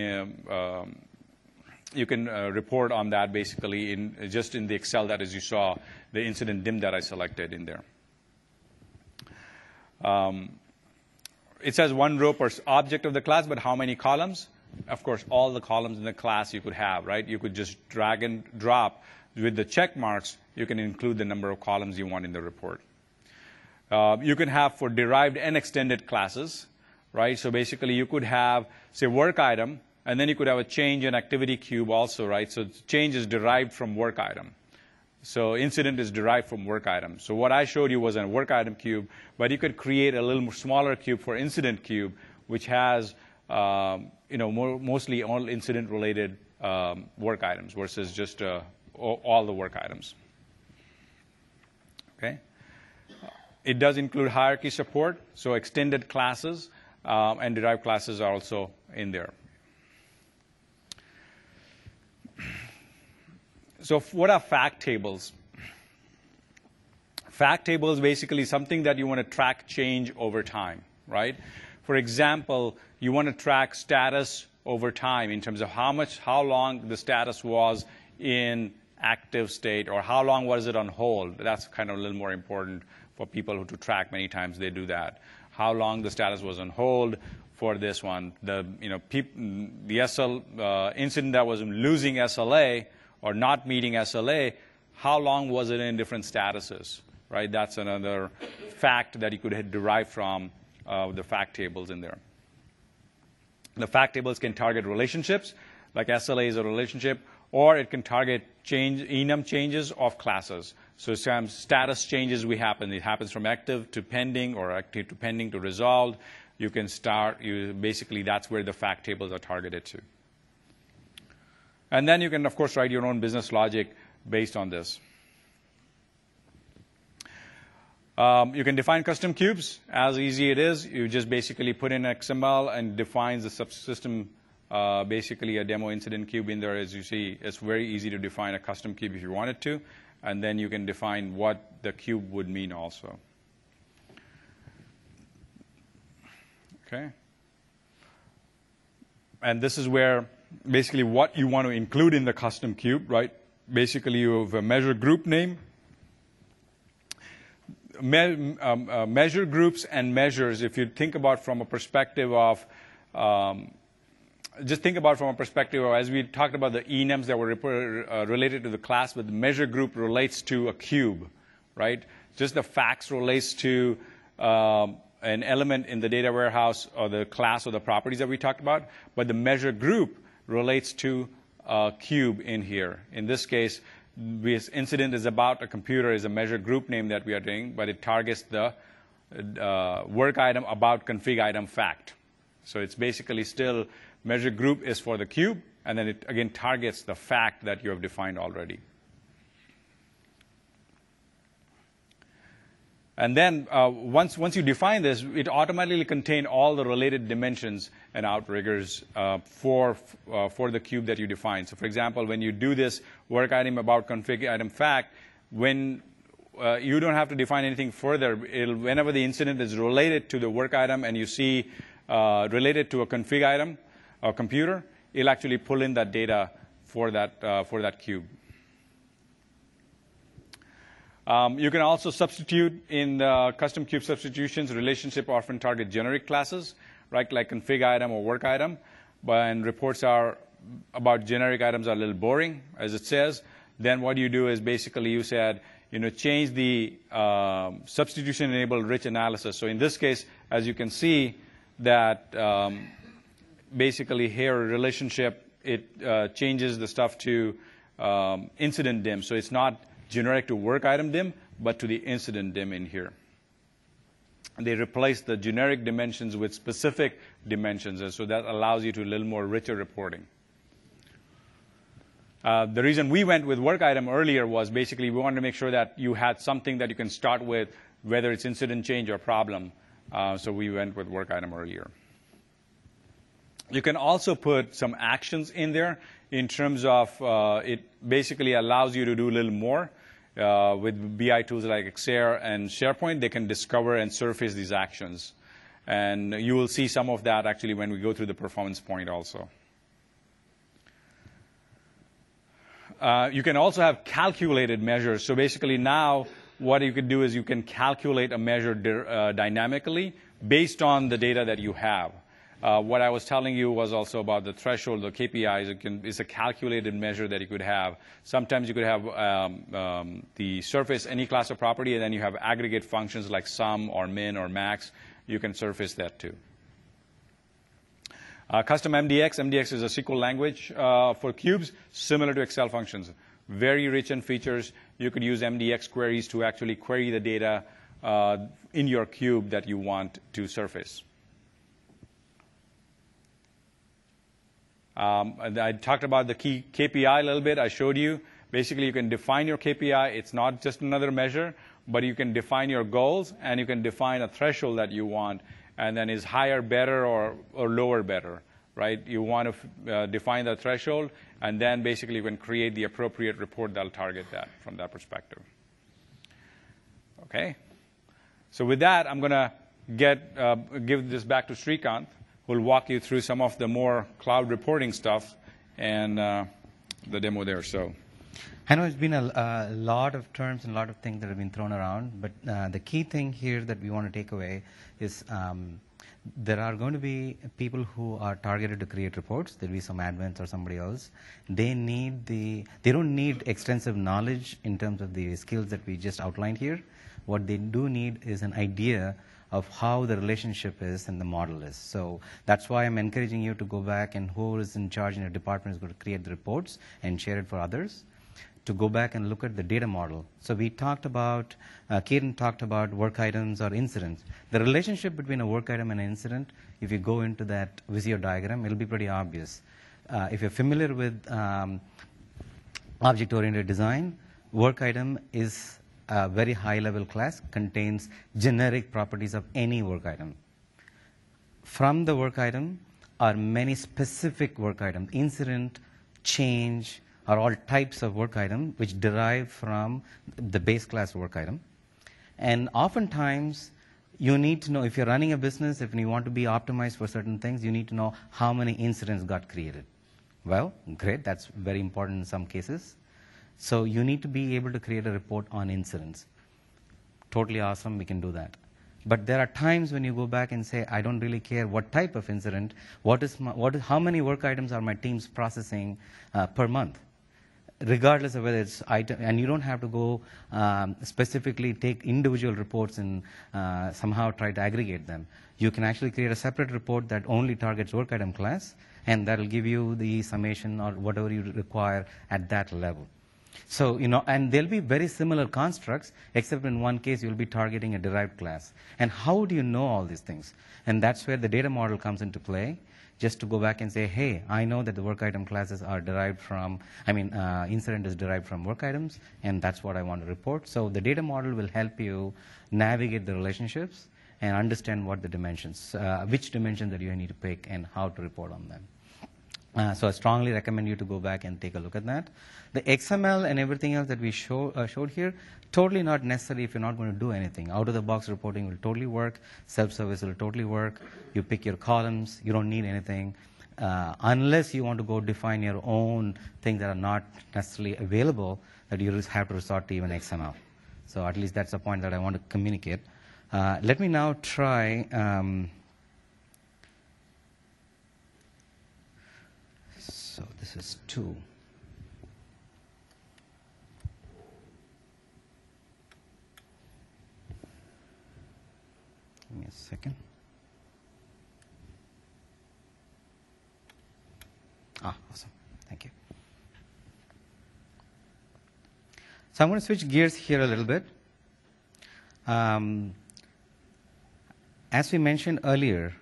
report on that basically just in the Excel that, as you saw, the incident dim that I selected in there. It says 1 row per object of the class, but how many columns? Of course, all the columns in the class you could have, right? You could just drag and drop. With the check marks, you can include the number of columns you want in the report. You can have for derived and extended classes, right? So basically, you could have, say, work item, and then you could have a change and activity cube also, right? So change is derived from work item. So incident is derived from work item. So what I showed you was a work item cube, but you could create a little more smaller cube for incident cube, which has mostly all incident-related work items versus just all the work items. Okay. It does include hierarchy support, so extended classes and derived classes are also in there. So what are fact tables? Fact table is basically something that you want to track change over time, right? For example, you want to track status over time in terms of how long the status was in active state, or how long was it on hold. That's kind of a little more important for people who to track. Many times they do that. How long the status was on hold for this one. The incident that was losing SLA or not meeting SLA, how long was it in different statuses, right? That's another fact that you could derive from the fact tables in there. The fact tables can target relationships, like SLA is a relationship, or it can target enum changes of classes. So some status changes it happens from active to pending, or active to pending to resolved. You can basically that's where the fact tables are targeted to. And then you can, of course, write your own business logic based on this. You can define custom cubes. As easy it is, you just basically put in XML and defines the subsystem, basically a demo incident cube in there. As you see, it's very easy to define a custom cube if you wanted to. And then you can define what the cube would mean also. Okay. And this is where basically what you want to include in the custom cube, right? Basically, you have a measure group name. Measure groups and measures, if you think about from a perspective of, just think about from a perspective of, as we talked about the enums that were related to the class, but the measure group relates to a cube, right? Just the facts relates to an element in the data warehouse or the class or the properties that we talked about, but the measure group relates to a cube in here. In this case, this incident is about a computer is a measure group name that we are doing, but it targets the work item about config item fact. So it's basically still measure group is for the cube, and then it again targets the fact that you have defined already. And then once you define this, it automatically contains all the related dimensions and outriggers for the cube that you define. So for example, when you do this work item about config item fact, when you don't have to define anything further, whenever the incident is related to the work item and you see related to a config item or computer, it'll actually pull in that data for that cube. You can also substitute in the custom cube substitutions. Relationship often target generic classes, right, like config item or work item. And reports are about generic items are a little boring, as it says. Then what you do is basically you said, change the substitution-enabled rich analysis. So in this case, as you can see, that basically here relationship, it changes the stuff to incident dim. So it's not generic to work item dim, but to the incident dim in here. And they replace the generic dimensions with specific dimensions, and so that allows you to a little more richer reporting. The reason we went with work item earlier was basically we wanted to make sure that you had something that you can start with, whether it's incident change or problem. So we went with work item earlier. You can also put some actions in there in terms of it basically allows you to do a little more. With BI tools like Xare and SharePoint, they can discover and surface these actions. And you will see some of that actually when we go through the performance point also. You can also have calculated measures. So basically now what you can do is you can calculate a measure dynamically based on the data that you have. What I was telling you was also about the threshold, the KPIs. It's a calculated measure that you could have. Sometimes you could have the surface any class of property, and then you have aggregate functions like sum or min or max. You can surface that too. Custom MDX. MDX is a SQL language for cubes, similar to Excel functions. Very rich in features. You could use MDX queries to actually query the data in your cube that you want to surface. I talked about the key KPI a little bit. I showed you. Basically, you can define your KPI. It's not just another measure, but you can define your goals, and you can define a threshold that you want, and then is higher better or lower better, right? You want to define the threshold, and then basically you can create the appropriate report that'll target that from that perspective. Okay? So with that, I'm going to give this back to Srikanth, who will walk you through some of the more cloud reporting stuff and the demo there. So, I know it's been a lot of terms and a lot of things that have been thrown around, but the key thing here that we want to take away is there are going to be people who are targeted to create reports. There'll be some admins or somebody else. They don't need extensive knowledge in terms of the skills that we just outlined here. What they do need is an idea of how the relationship is and the model is. So that's why I'm encouraging you to go back, and who is in charge in your department is going to create the reports and share it for others, to go back and look at the data model. So we talked about, Kiran talked about work items or incidents. The relationship between a work item and an incident, if you go into that Visio diagram, it'll be pretty obvious. If you're familiar with object-oriented design, work item is a very high-level class, contains generic properties of any work item. From the work item are many specific work items. Incident, change, are all types of work item which derive from the base class work item. And oftentimes, you need to know, if you're running a business, if you want to be optimized for certain things, you need to know how many incidents got created. Well, great, that's very important in some cases. So you need to be able to create a report on incidents. Totally awesome, we can do that. But there are times when you go back and say, I don't really care what type of incident, how many work items are my teams processing per month, regardless of whether it's item, and you don't have to go specifically take individual reports and somehow try to aggregate them. You can actually create a separate report that only targets work item class, and that'll give you the summation or whatever you require at that level. So, and there'll be very similar constructs, except in one case you'll be targeting a derived class. And how do you know all these things? And that's where the data model comes into play, just to go back and say, hey, I know that the work item classes are derived from, incident is derived from work items, and that's what I want to report. So the data model will help you navigate the relationships and understand what the dimensions, which dimensions that you need to pick and how to report on them. So I strongly recommend you to go back and take a look at that. The XML and everything else that we showed here, totally not necessary if you're not going to do anything. Out-of-the-box reporting will totally work. Self-service will totally work. You pick your columns. You don't need anything. Unless you want to go define your own things that are not necessarily available, that you just have to resort to even XML. So at least that's the point that I want to communicate. Let me now try... So this is 2. Give me a second. Awesome. Thank you. So I'm going to switch gears here a little bit. As we mentioned earlier,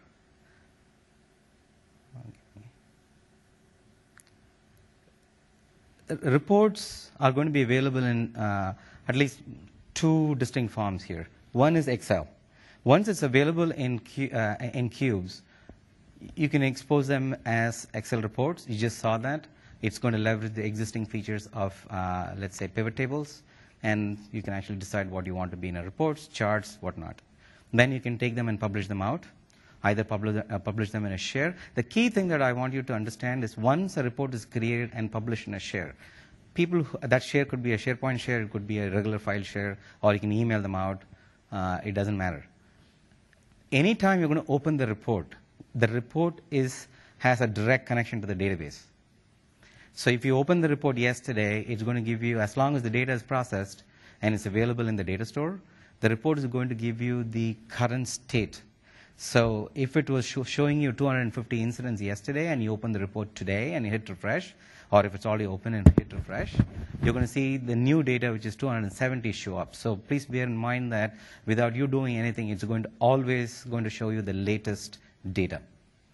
reports are going to be available in at least 2 distinct forms here. One is Excel. Once it's available in cubes, you can expose them as Excel reports. You just saw that. It's going to leverage the existing features of, let's say, pivot tables, and you can actually decide what you want to be in a reports, charts, whatnot. Then you can take them and publish them out. Either publish them in a share. The key thing that I want you to understand is once a report is created and published in a share, that share could be a SharePoint share, it could be a regular file share, or you can email them out. It doesn't matter. Anytime you're going to open the report has a direct connection to the database. So if you open the report yesterday, it's going to give you, as long as the data is processed and it's available in the data store, the report is going to give you the current state. So if it was showing you 250 incidents yesterday and you open the report today and you hit refresh, or if it's already open and hit refresh, you're going to see the new data, which is 270, show up. So please bear in mind that without you doing anything, it's always going to show you the latest data.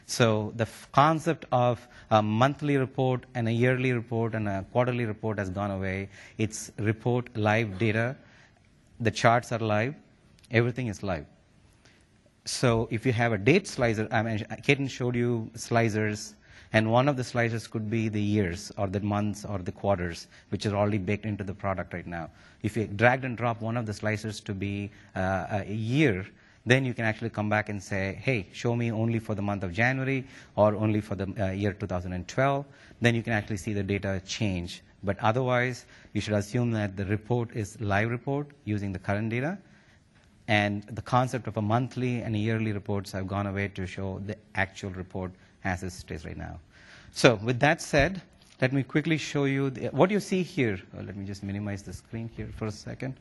So the concept of a monthly report and a yearly report and a quarterly report has gone away. It's report live data. The charts are live. Everything is live. So if you have a date slicer, I mean, Ketan showed you slicers, and one of the slicers could be the years or the months or the quarters, which is already baked into the product right now. If you drag and drop one of the slicers to be a year, then you can actually come back and say, hey, show me only for the month of January or only for the year 2012. Then you can actually see the data change. But otherwise, you should assume that the report is live report using the current data. And the concept of a monthly and a yearly reports have gone away to show the actual report as it is right now. So with that said, let me quickly show you what you see here. Let me just minimize the screen here for a second.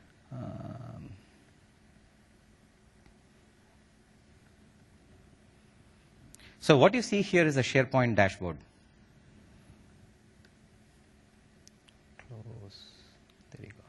So what you see here is a SharePoint dashboard. Close. There you go.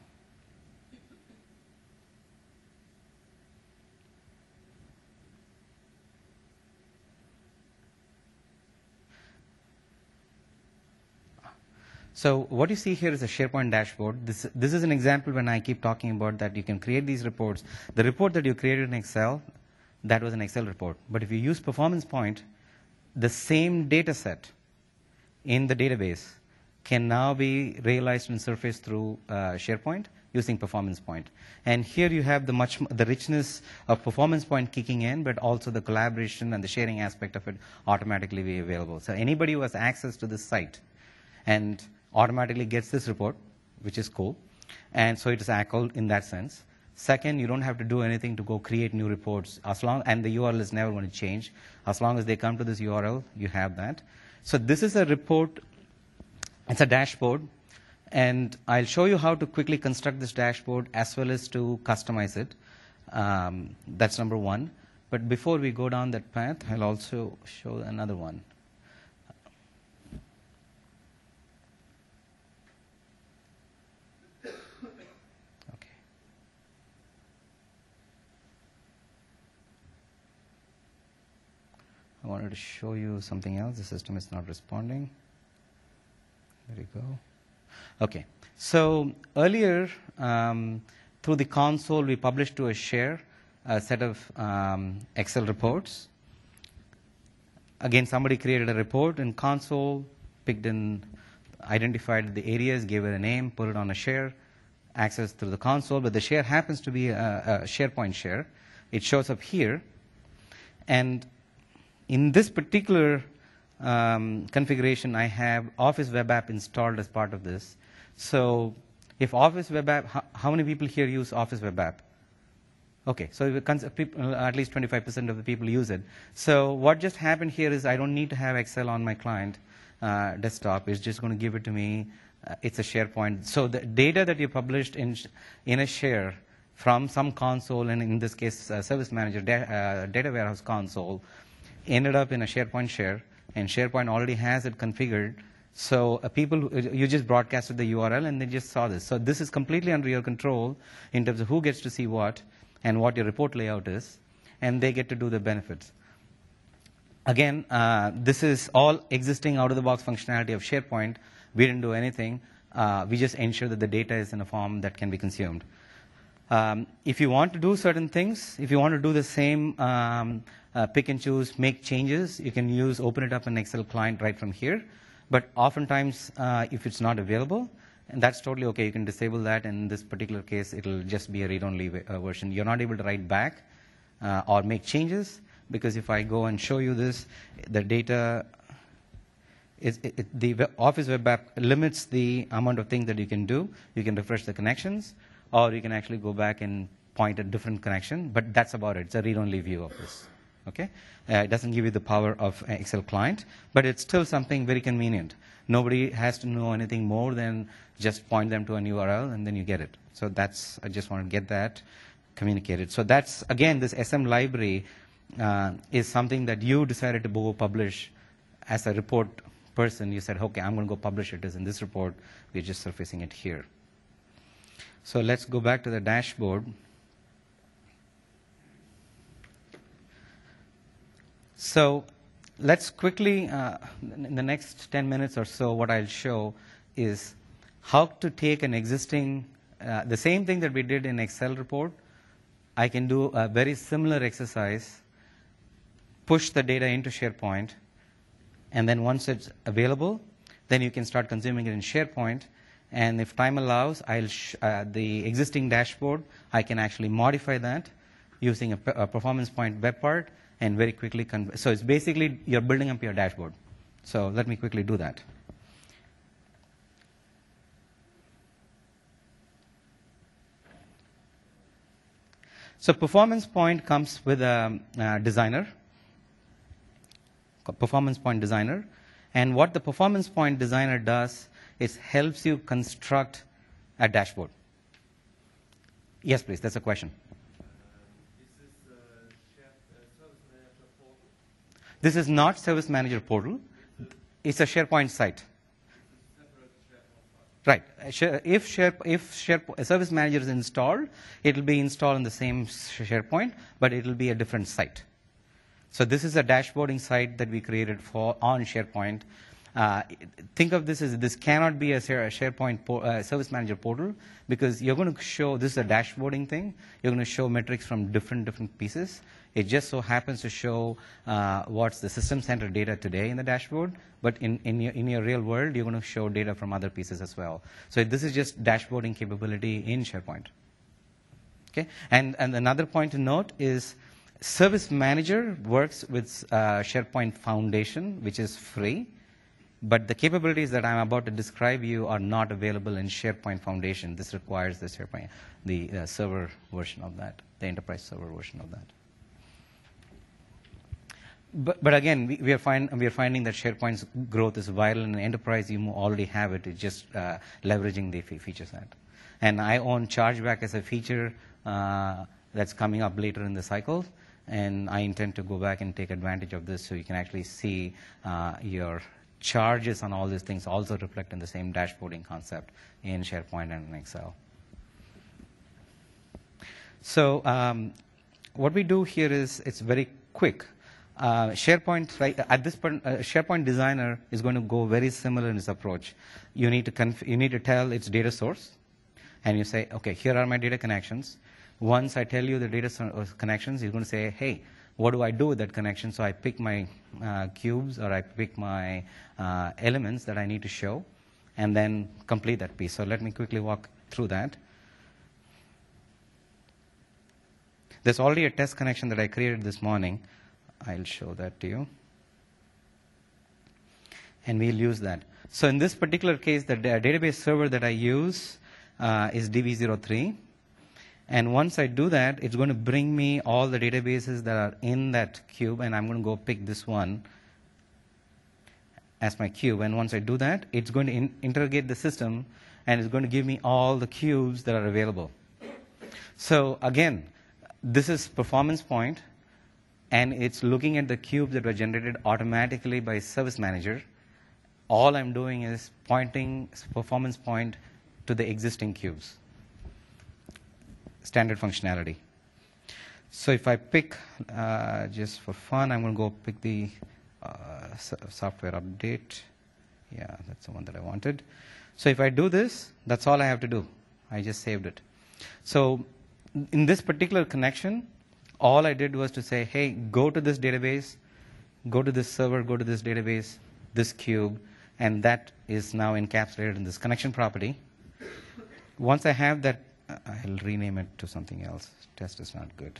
So what you see here is a SharePoint dashboard. This is an example when I keep talking about that you can create these reports. The report that you created in Excel, that was an Excel report. But if you use Performance Point, the same data set in the database can now be realized and surfaced through SharePoint using Performance Point. And here you have the richness of Performance Point kicking in, but also the collaboration and the sharing aspect of it automatically be available. So anybody who has access to this site and automatically gets this report, which is cool. And so it is ACL in that sense. Second, you don't have to do anything to go create new reports, and the URL is never going to change. As long as they come to this URL, you have that. So this is a report. It's a dashboard. And I'll show you how to quickly construct this dashboard as well as to customize it. That's number one. But before we go down that path, I'll also show another one. I wanted to show you something else. The system is not responding. There you go. Okay. So earlier, through the console, we published to a share a set of Excel reports. Again, somebody created a report in console, identified the areas, gave it a name, put it on a share, access through the console. But the share happens to be a SharePoint share. It shows up here. And in this particular configuration, I have Office Web App installed as part of this. So if Office Web App, how many people here use Office Web App? Okay, so at least 25% of the people use it. So what just happened here is I don't need to have Excel on my client desktop. It's just going to give it to me. It's a SharePoint. So the data that you published in a share from some console, and in this case, Service Manager data warehouse console, ended up in a SharePoint share, and SharePoint already has it configured. So you just broadcasted the URL, and they just saw this. So this is completely under your control in terms of who gets to see what and what your report layout is, and they get to do the benefits. Again, this is all existing out-of-the-box functionality of SharePoint. We didn't do anything. We just ensure that the data is in a form that can be consumed. If you want to do certain things, if you want to do the same pick and choose, make changes, you can open it up in Excel client right from here. But oftentimes, if it's not available, and that's totally okay, you can disable that. In this particular case, it'll just be a read-only version. You're not able to write back or make changes, because if I go and show you this, the data the Office Web App limits the amount of things that you can do. You can refresh the connections, or you can actually go back and point a different connection, but that's about it. It's a read-only view of this. Okay? It doesn't give you the power of an Excel client, but it's still something very convenient. Nobody has to know anything more than just point them to a URL, and then you get it. So I just want to get that communicated. So that's, again, this SM library is something that you decided to go publish as a report person. You said, okay, I'm going to go publish it as in this report. We're just surfacing it here. So let's go back to the dashboard. So let's quickly, in the next 10 minutes or so, what I'll show is how to take an existing, the same thing that we did in Excel report. I can do a very similar exercise, push the data into SharePoint, and then once it's available, then you can start consuming it in SharePoint. And if time allows, the existing dashboard, I can actually modify that using a Performance Point web part and very quickly so it's basically you're building up your dashboard. So let me quickly do that. So Performance Point comes with a designer, Performance Point Designer. And what the Performance Point Designer does is helps you construct a dashboard. Yes, please, that's a question. This is not Service Manager Portal. It's a SharePoint site. Right. If Service Manager is installed, it will be installed in the same SharePoint, but it will be a different site. So this is a dashboarding site that we created on SharePoint. Think of this as this cannot be a SharePoint Service Manager portal because you're going to show, this is a dashboarding thing, you're going to show metrics from different pieces. It just so happens to show what's the system center data today in the dashboard, but in your real world, you're going to show data from other pieces as well. So this is just dashboarding capability in SharePoint. Okay, and another point to note is Service Manager works with SharePoint Foundation, which is free, but the capabilities that I'm about to describe you are not available in SharePoint Foundation. This requires the SharePoint, the server version of that, the enterprise server version of that. But again, we are finding that SharePoint's growth is viral in the enterprise. You already have it. It's just leveraging the feature set. And I own chargeback as a feature that's coming up later in the cycle. And I intend to go back and take advantage of this so you can actually see your charges on all these things also reflect in the same dashboarding concept in SharePoint and in Excel. So what we do here is it's very quick. SharePoint, right, at this point, SharePoint Designer is going to go very similar in its approach. You need to tell its data source, and you say, okay, here are my data connections. Once I tell you the data connections, you're going to say, hey, what do I do with that connection? So I pick my cubes or I pick my elements that I need to show, and then complete that piece. So let me quickly walk through that. There's already a test connection that I created this morning. I'll show that to you. And we'll use that. So in this particular case, the database server that I use is DB03. And once I do that, it's going to bring me all the databases that are in that cube, and I'm going to go pick this one as my cube. And once I do that, it's going to interrogate the system, and it's going to give me all the cubes that are available. So again, this is Performance Point, and it's looking at the cubes that were generated automatically by Service Manager. All I'm doing is pointing Performance Point to the existing cubes. Standard functionality. So if I pick, just for fun, I'm going to go pick the software update. Yeah, that's the one that I wanted. So if I do this, that's all I have to do. I just saved it. So in this particular connection, all I did was to say, hey, go to this database, go to this server, go to this database, this cube, and that is now encapsulated in this connection property. Once I have that, I'll rename it to something else. Test is not good.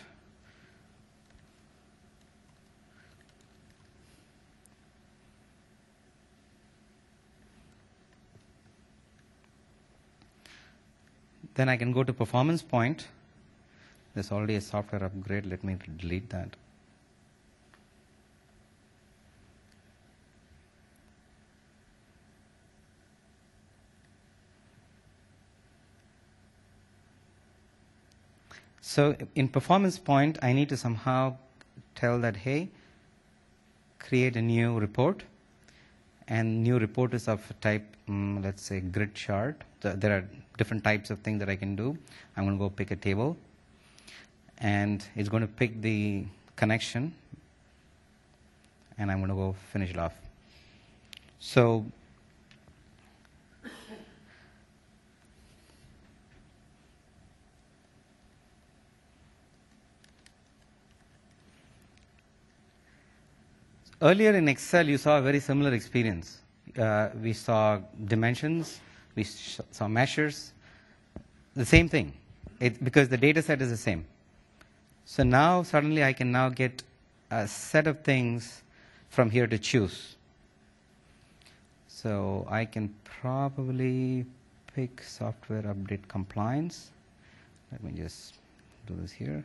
Then I can go to Performance Point. There's already a software upgrade. Let me delete that. So in Performance Point, I need to somehow tell that, hey, create a new report. And new report is of type, let's say, grid chart. There are different types of things that I can do. I'm going to go pick a table. And it's going to pick the connection. and I'm going to go finish it off. So earlier in Excel, you saw a very similar experience. We saw dimensions, we saw measures, the same thing, because the data set is the same. So now suddenly I can now get a set of things from here to choose. So I can probably pick software update compliance. Let me just do this here.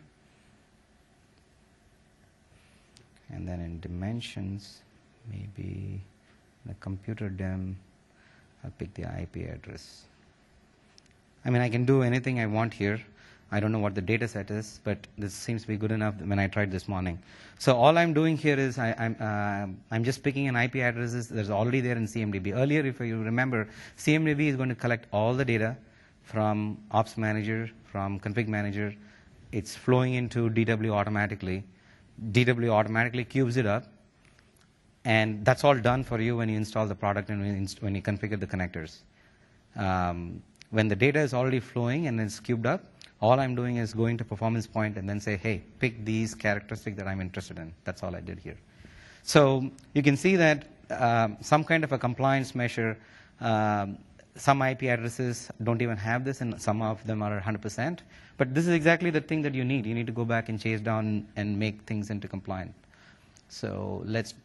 And then in dimensions, maybe the computer dim, I'll pick the IP address. I mean, I can do anything I want here. I don't know what the data set is, but this seems to be good enough when I tried this morning. So all I'm doing here is I'm just picking an IP addresses that's already there in CMDB. Earlier, if you remember, CMDB is going to collect all the data from Ops Manager, from Config Manager. It's flowing into DW automatically. DW automatically cubes it up, and that's all done for you when you install the product and when you configure the connectors. When the data is already flowing and it's cubed up, all I'm doing is going to performance point and then say, hey, pick these characteristics that I'm interested in. That's all I did here. So you can see that some kind of a compliance measure, some IP addresses don't even have this, and some of them are 100%. But this is exactly the thing that you need. You need to go back and chase down and make things into compliant. So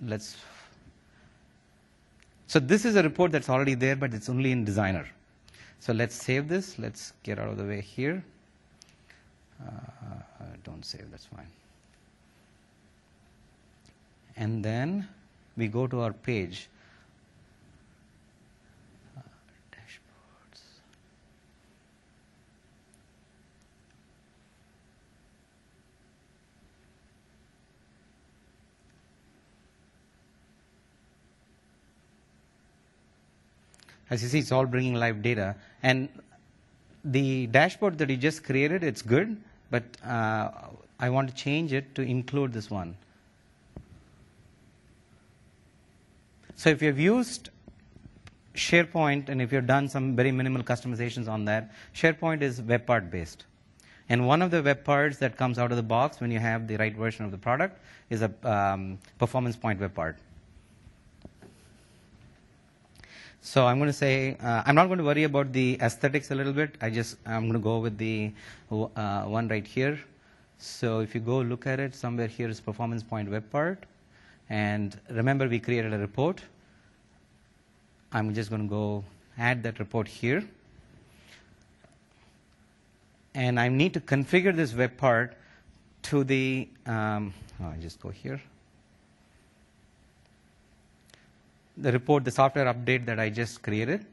So this is a report that's already there, but it's only in Designer. So let's save this. Let's get out of the way here. Don't save, that's fine. And then we go to our page. Dashboards. As you see, it's all bringing live data. And the dashboard that you just created, it's good, but I want to change it to include this one. So if you've used SharePoint and if you've done some very minimal customizations on that, SharePoint is web part based. And one of the web parts that comes out of the box when you have the right version of the product is a performance point web part. So I'm going to say, I'm not going to worry about the aesthetics a little bit. I'm going to go with the one right here. So if you go look at it, somewhere here is performance point web part. And remember, we created a report. I'm just going to go add that report here. And I need to configure this web part to the, I just go here. The report, the software update that I just created.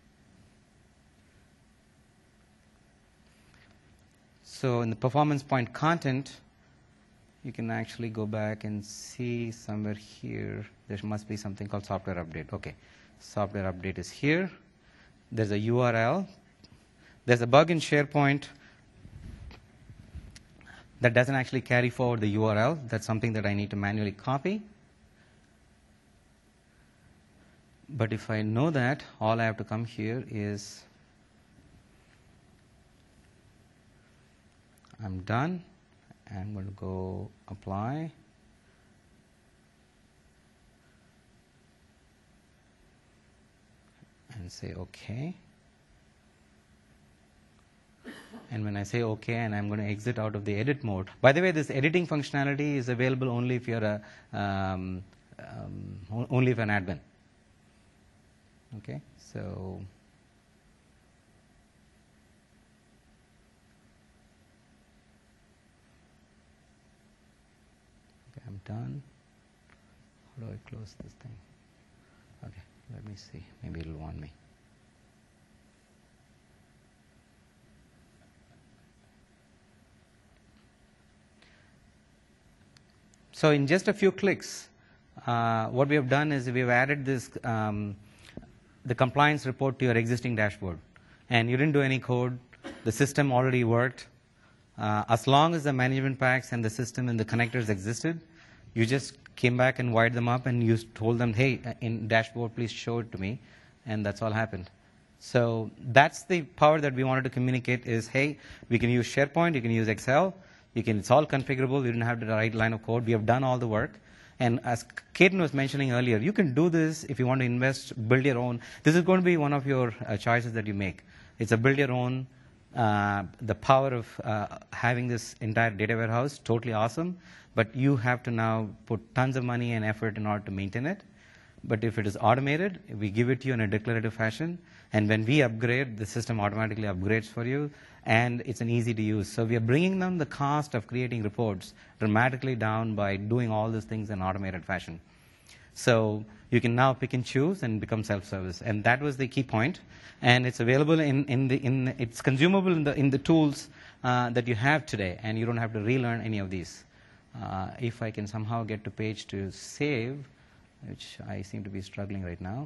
So in the performance point content, you can actually go back and see somewhere here, there must be something called software update. Okay, software update is here. There's a URL. There's a bug in SharePoint that doesn't actually carry forward the URL. That's something that I need to manually copy. But if I know that, all I have to come here is, I'm done. I'm going to go apply. And say OK. And when I say OK, and I'm going to exit out of the edit mode. By the way, this editing functionality is available only if you're only if an admin. Okay, so okay, I'm done. How do I close this thing? Okay, let me see. Maybe it'll want me. So in just a few clicks, what we have done is we have added this the compliance report to your existing dashboard. And you didn't do any code. The system already worked. As long as the management packs and the system and the connectors existed, you just came back and wired them up, and you told them, hey, in dashboard, please show it to me, and that's all happened. So that's the power that we wanted to communicate is, hey, we can use SharePoint, you can use Excel, it's all configurable, you don't have to write line of code, we have done all the work. And as Ketan was mentioning earlier, you can do this if you want to invest, build your own. This is going to be one of your choices that you make. It's a build your own. The power of having this entire data warehouse, totally awesome. But you have to now put tons of money and effort in order to maintain it. But if it is automated, we give it to you in a declarative fashion. And when we upgrade, the system automatically upgrades for you. And it's an easy to use. So we are bringing down the cost of creating reports dramatically down by doing all these things in automated fashion. So you can now pick and choose and become self-service. And that was the key point. And it's available it's consumable in the tools that you have today. And you don't have to relearn any of these. If I can somehow get to page to save, which I seem to be struggling right now.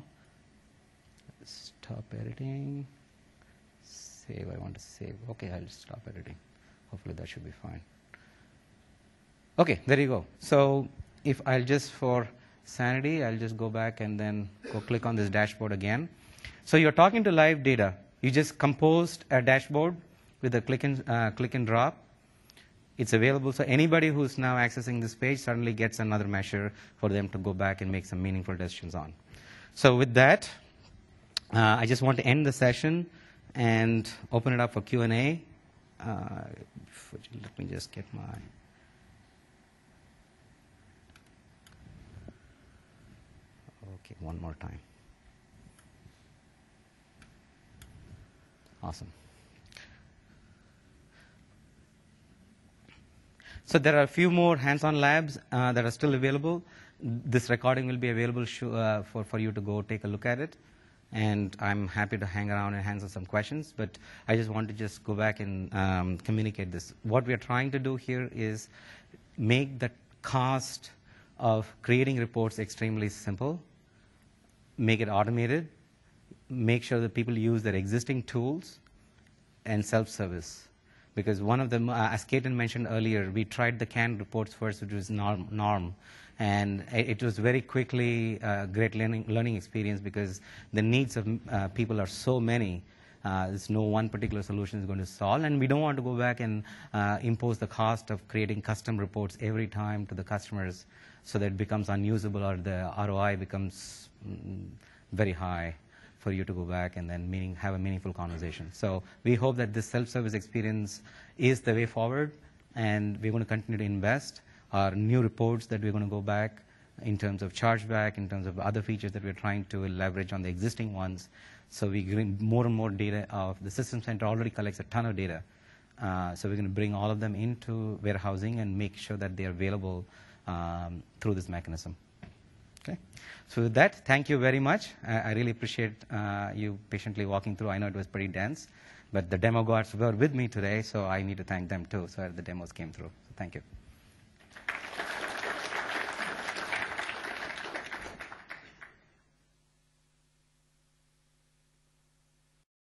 Stop editing. Save, I want to save. Okay, I'll stop editing. Hopefully that should be fine. Okay, there you go. So if I'll just, for sanity, I'll just go back and then go click on this dashboard again. So you're talking to live data. You just composed a dashboard with a click and drop. It's available, so anybody who's now accessing this page suddenly gets another measure for them to go back and make some meaningful decisions on. So with that, I just want to end the session and open it up for Q&A. Let me just get my... Okay, one more time. Awesome. So there are a few more hands-on labs that are still available. This recording will be available for you to go take a look at it. And I'm happy to hang around and answer some questions. But I just want to just go back and communicate this. What we are trying to do here is make the cost of creating reports extremely simple, make it automated, make sure that people use their existing tools, and self-service. Because one of them, as Ketan mentioned earlier, we tried the canned reports first, which was norm. And it was very quickly a great learning experience because the needs of people are so many. There's no one particular solution is going to solve. And we don't want to go back and impose the cost of creating custom reports every time to the customers so that it becomes unusable or the ROI becomes very high for you to go back and then have a meaningful conversation. So we hope that this self-service experience is the way forward, and we're going to continue to invest. Our new reports that we're going to go back in terms of chargeback, in terms of other features that we're trying to leverage on the existing ones. So we bring more and more data of the System Center already collects a ton of data. So we're going to bring all of them into warehousing and make sure that they are available through this mechanism. Okay. So with that, thank you very much. I really appreciate you patiently walking through. I know it was pretty dense, but the demo guards were with me today, so I need to thank them too. So the demos came through. So thank you.